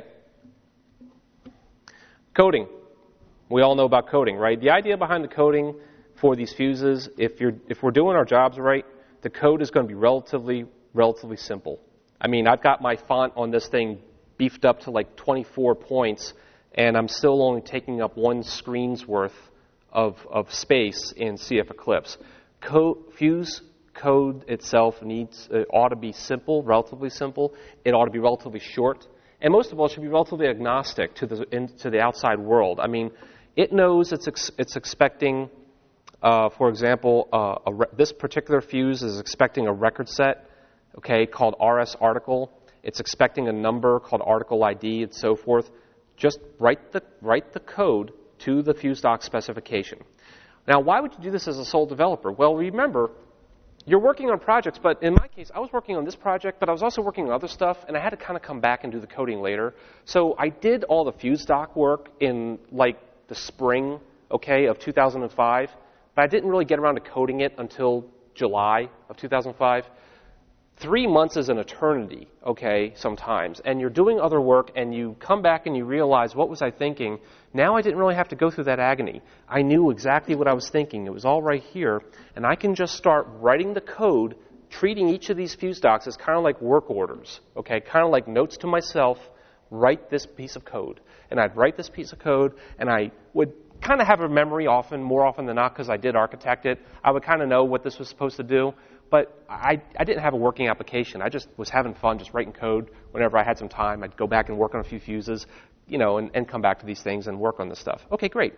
S1: Coding. We all know about coding, right? The idea behind the coding for these fuses, if you're if we're doing our jobs right, the code is going to be relatively relatively simple. I mean, I've got my font on this thing beefed up to like twenty-four points, and I'm still only taking up one screen's worth of of space in C F Eclipse. Code, Fuse code itself needs it ought to be simple, relatively simple. It ought to be relatively short. And most of all, it should be relatively agnostic to the in, to the outside world. I mean, it knows it's ex, it's expecting, uh, for example, uh, a re- this particular fuse is expecting a record set, okay, called R S article. It's expecting a number called article I D and so forth. Just write the write the code to the fuse doc specification. Now, why would you do this as a sole developer? Well, remember, you're working on projects, but in my case, I was working on this project, but I was also working on other stuff, and I had to kind of come back and do the coding later. So I did all the fuse doc work in, like, the spring, okay, of two thousand five, but I didn't really get around to coding it until July of two thousand five. Three months is an eternity, okay, sometimes, and you're doing other work, and you come back and you realize, what was I thinking? Now I didn't really have to go through that agony. I knew exactly what I was thinking. It was all right here, and I can just start writing the code, treating each of these fuse docs as kind of like work orders, okay, kind of like notes to myself, write this piece of code. And I'd write this piece of code, and I would kind of have a memory often, more often than not, because I did architect it. I would kind of know what this was supposed to do. But I, I didn't have a working application. I just was having fun, just writing code. Whenever I had some time, I'd go back and work on a few fuses, you know, and, and come back to these things and work on this stuff. Okay, great.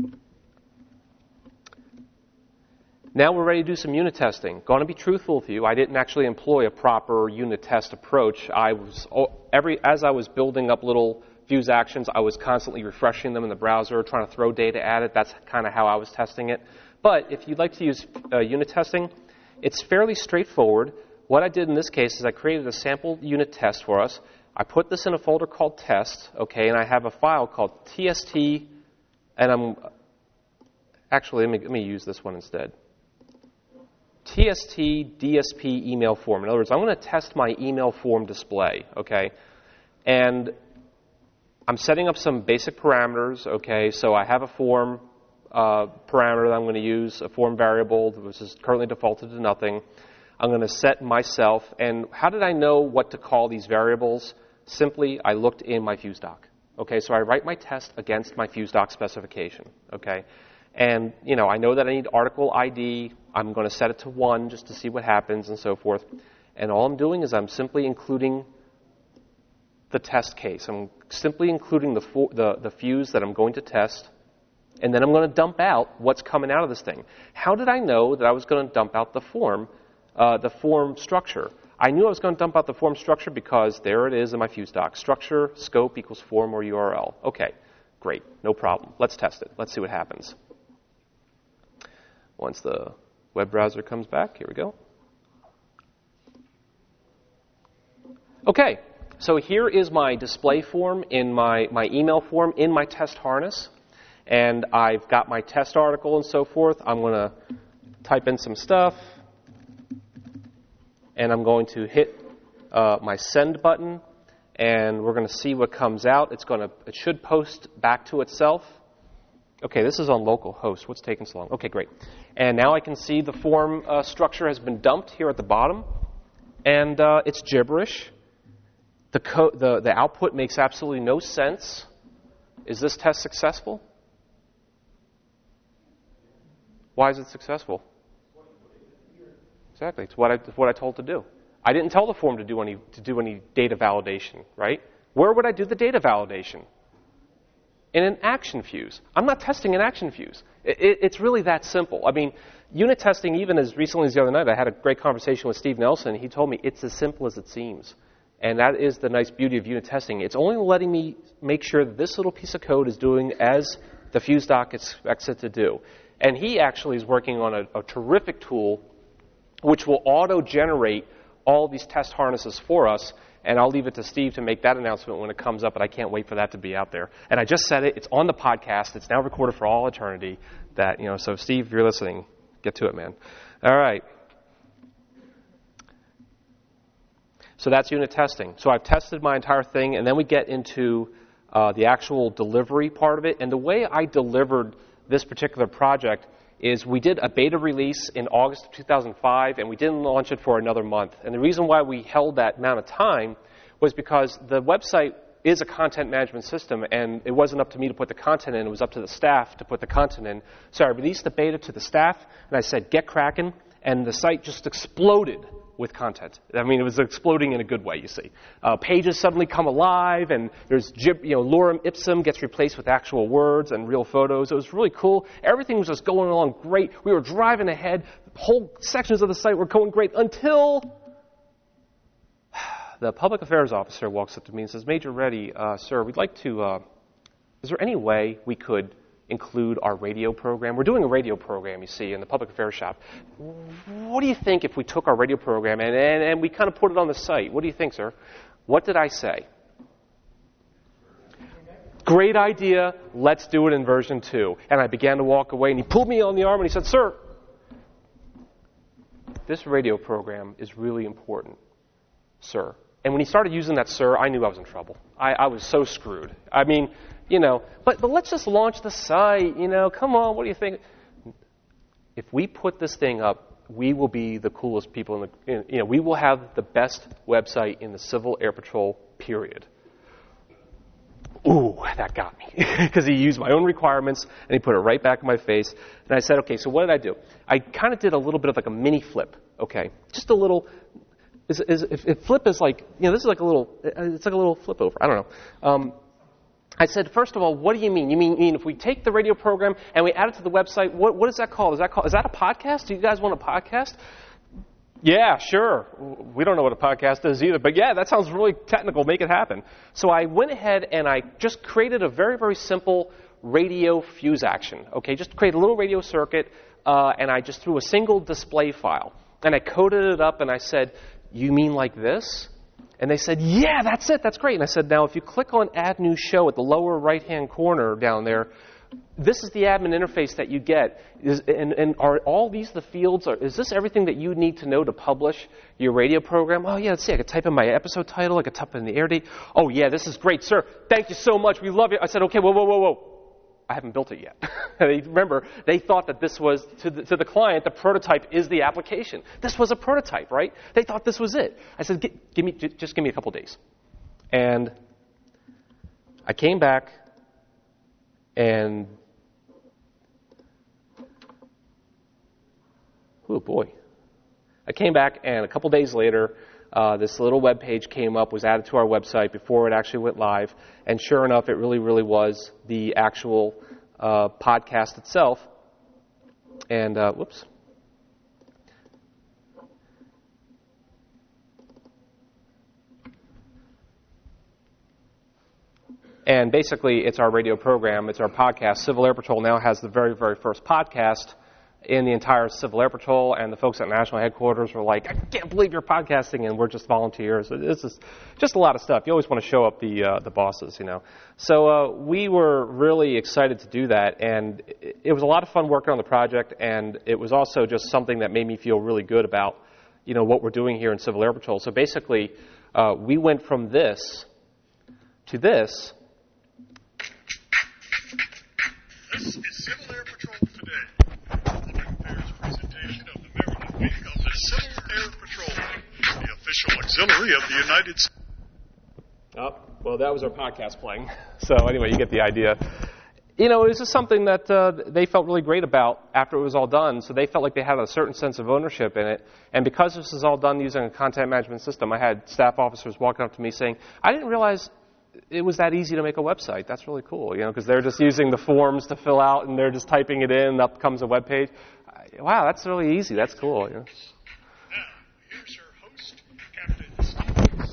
S1: Now we're ready to do some unit testing. Going to be truthful with you, I didn't actually employ a proper unit test approach. I was every as I was building up little fuse actions, I was constantly refreshing them in the browser, trying to throw data at it. That's kind of how I was testing it. But if you'd like to use uh, unit testing, it's fairly straightforward. What I did in this case is I created a sample unit test for us. I put this in a folder called test, okay, and I have a file called tst, and I'm, actually, let me, let me use this one instead. tst dsp email form. In other words, I'm going to test my email form display, okay, and I'm setting up some basic parameters, okay, so I have a form Uh, parameter that I'm going to use, a form variable, which is currently defaulted to nothing. I'm going to set myself, and how did I know what to call these variables? Simply, I looked in my fuse doc. Okay, so I write my test against my fuse doc specification. Okay, and you know I know that I need article I D. I'm going to set it to one just to see what happens and so forth. And all I'm doing is I'm simply including the test case. I'm simply including the fo- the, the fuse that I'm going to test. And then I'm going to dump out what's coming out of this thing. How did I know that I was going to dump out the form, uh, the form structure? I knew I was going to dump out the form structure because there it is in my fuse doc. Structure, scope equals form or U R L. Okay, great, no problem. Let's test it. Let's see what happens. Once the web browser comes back, here we go. Okay, so here is my display form in my, my email form in my test harness. And I've got my test article and so forth. I'm going to type in some stuff. And I'm going to hit uh, my send button, and we're going to see what comes out. It's going to, it should post back to itself. Okay, this is on localhost. What's taking so long? Okay, great. And now I can see the form uh, structure has been dumped here at the bottom, and uh, it's gibberish. The, co- the the output makes absolutely no sense. Is this test successful? Why is it successful? Exactly. It's what I it's what I told to do. I didn't tell the form to do any to do any data validation, right? Where would I do the data validation? In an action fuse. I'm not testing an action fuse. It, it, it's really that simple. I mean, unit testing, even as recently as the other night, I had a great conversation with Steve Nelson. He told me it's as simple as it seems. And that is the nice beauty of unit testing. It's only letting me make sure that this little piece of code is doing as the fuse doc expects it to do. And he actually is working on a, a terrific tool which will auto-generate all these test harnesses for us. And I'll leave it to Steve to make that announcement when it comes up, but I can't wait for that to be out there. And I just said it. It's on the podcast. It's now recorded for all eternity. That, you know, so Steve, if you're listening, get to it, man. All right. So that's unit testing. So I've tested my entire thing, and then we get into uh, the actual delivery part of it. And the way I delivered this particular project is we did a beta release in August of two thousand five, and we didn't launch it for another month. And the reason why we held that amount of time was because the website is a content management system, and it wasn't up to me to put the content in. It was up to the staff to put the content in. So I released the beta to the staff, and I said, get cracking, and the site just exploded with content. I mean, it was exploding in a good way, you see. Uh, pages suddenly come alive, and there's, you know, lorem ipsum gets replaced with actual words and real photos. It was really cool. Everything was just going along great. We were driving ahead. Whole sections of the site were going great until the public affairs officer walks up to me and says, Major Reddy, uh, sir, we'd like to, uh, is there any way we could include our radio program? We're doing a radio program, you see, in the public affairs shop. What do you think if we took our radio program and, and, and we kind of put it on the site? What do you think, sir? What did I say? Great idea. Let's do it in version two. And I began to walk away, and he pulled me on the arm, and he said, sir, this radio program is really important, sir. And when he started using that sir, I knew I was in trouble. I, I was so screwed. I mean, you know, but, but let's just launch the site, you know, come on, what do you think? If we put this thing up, we will be the coolest people in the, in, you know, we will have the best website in the Civil Air Patrol, period. Ooh, that got me. Because he used my own requirements, and he put it right back in my face. And I said, okay, so what did I do? I kind of did a little bit of like a mini flip, okay? Just a little, is, is, if, if flip is like, you know, this is like a little, it's like a little flip over, I don't know. Um, I said, first of all, what do you mean? You mean, mean if we take the radio program and we add it to the website, what, what is that called? Is that called, is that a podcast? Do you guys want a podcast? Yeah, sure. We don't know what a podcast is either, but yeah, that sounds really technical. Make it happen. So I went ahead and I just created a very, very simple radio fuse action. Okay, just create a little radio circuit, uh, and I just threw a single display file. And I coded it up, and I said, you mean like this? And they said, yeah, that's it. That's great. And I said, now, if you click on Add New Show at the lower right-hand corner down there, this is the admin interface that you get. Is, and, and are all these the fields? Are, is this everything that you need to know to publish your radio program? Oh, yeah, let's see. I could type in my episode title. I could type in the air date. Oh, yeah, this is great, sir. Thank you so much. We love you. I said, okay, whoa, whoa, whoa, whoa. I haven't built it yet. they, remember, they thought that this was, to the, to the client, the prototype is the application. This was a prototype, right? They thought this was it. I said, give me, just give me a couple days. And I came back, and, oh boy. I came back, and a couple days later, Uh, this little web page came up, was added to our website before it actually went live, and sure enough, it really, really was the actual uh, podcast itself. And, uh, whoops. And basically, it's our radio program, it's our podcast. Civil Air Patrol now has the very, very first podcast in the entire Civil Air Patrol, and the folks at National Headquarters were like, I can't believe you're podcasting, and we're just volunteers. This is just a lot of stuff. You always want to show up the uh, the bosses, you know. So uh, we were really excited to do that, and it, it was a lot of fun working on the project, and it was also just something that made me feel really good about, you know, what we're doing here in Civil Air Patrol. So basically, uh, we went from this to this.
S4: This is Civil Air Patrol Today, public affairs presentation of the Maryland wing of the Civil Air Patrol, the official auxiliary of the United States.
S1: Oh, well, that was our podcast playing. So anyway, you get the idea. You know, it was just something that uh, they felt really great about after it was all done. So they felt like they had a certain sense of ownership in it. And because this is all done using a content management system, I had staff officers walking up to me saying, I didn't realize it was that easy to make a website. That's really cool, you know, because they're just using the forms to fill out and they're just typing it in and up comes a web page. Wow, that's really easy. That's cool. You know?
S4: Now, here's your host, Captain Stevens.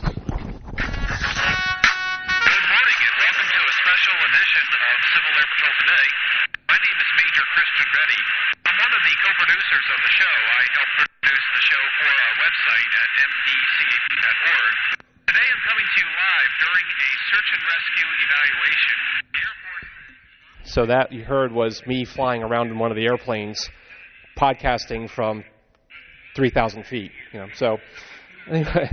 S5: Special edition of Civil Air Patrol Today. My name is Major Christian Reddy. I'm one of the co-producers of the show. I help produce the show for our website at m d c a p dot org. Today I'm coming to you live during a search and rescue evaluation. The airport.
S1: So that you heard was me flying around in one of the airplanes, podcasting from three thousand feet. You know, so anyway.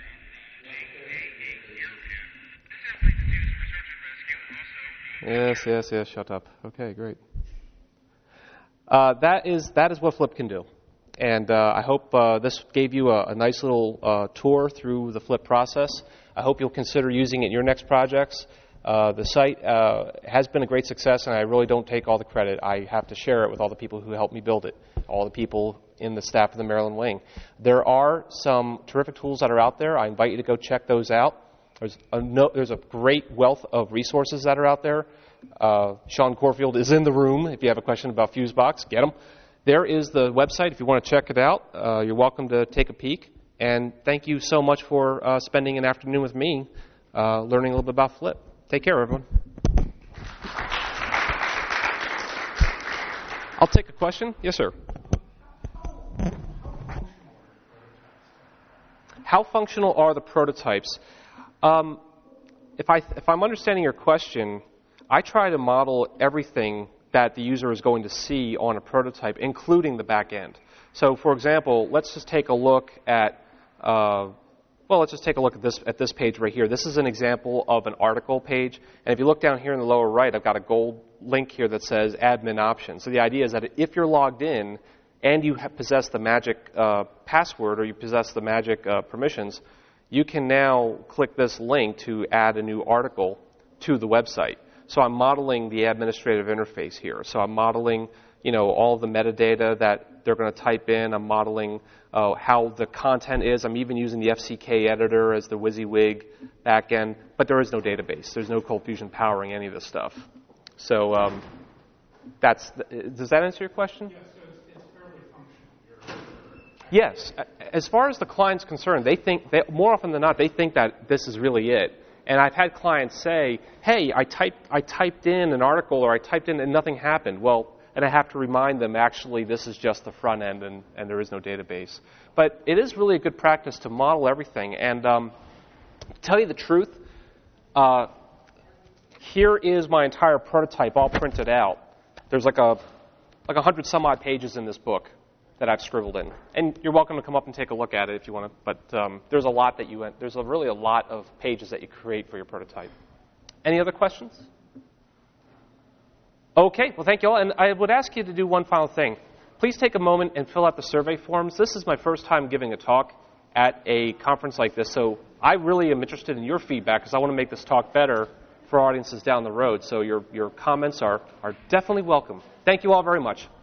S1: Yes, yes, yes, shut up. Okay, great. Uh, that is that is what Flip can do. And uh, I hope uh, this gave you a, a nice little uh, tour through the Flip process. I hope you'll consider using it in your next projects. Uh, the site uh, has been a great success, and I really don't take all the credit. I have to share it with all the people who helped me build it, all the people in the staff of the Maryland Wing. There are some terrific tools that are out there. I invite you to go check those out. There's a, no, there's a great wealth of resources that are out there. Uh, Sean Corfield is in the room. If you have a question about Fusebox, get him. There is the website if you want to check it out. Uh, you're welcome to take a peek. And thank you so much for uh, spending an afternoon with me uh, learning a little bit about Flip. Take care, everyone. I'll take a question. Yes, sir. How functional are the prototypes? Um, if, I, if I'm understanding your question, I try to model everything that the user is going to see on a prototype, including the back end. So, for example, let's just take a look at, uh, well, let's just take a look at this at this page right here. This is an example of an article page, and if you look down here in the lower right, I've got a gold link here that says admin options. So the idea is that if you're logged in and you have possess the magic uh, password or you possess the magic uh, permissions, you can now click this link to add a new article to the website. So I'm modeling the administrative interface here. So I'm modeling, you know, all the metadata that they're going to type in. I'm modeling uh, how the content is. I'm even using the F C K editor as the WYSIWYG backend, but there is no database. There's no Cold Fusion powering any of this stuff. So um, that's. Does that answer your question?
S3: Yes, so it's, it's fairly functional.
S1: Yes. As far as the client's concerned, they think, they, more often than not, they think that this is really it. And I've had clients say, hey, I typed, I typed in an article or I typed in and nothing happened. Well, and I have to remind them, actually, this is just the front end and, and there is no database. But it is really a good practice to model everything. And um, to tell you the truth, uh, here is my entire prototype all printed out. There's like a like a hundred some odd pages in this book that I've scribbled in. And you're welcome to come up and take a look at it if you want to. But um, there's a lot that you, there's a really a lot of pages that you create for your prototype. Any other questions? Okay, well, thank you all. And I would ask you to do one final thing. Please take a moment and fill out the survey forms. This is my first time giving a talk at a conference like this, so I really am interested in your feedback because I want to make this talk better for audiences down the road. So your, your comments are, are definitely welcome. Thank you all very much.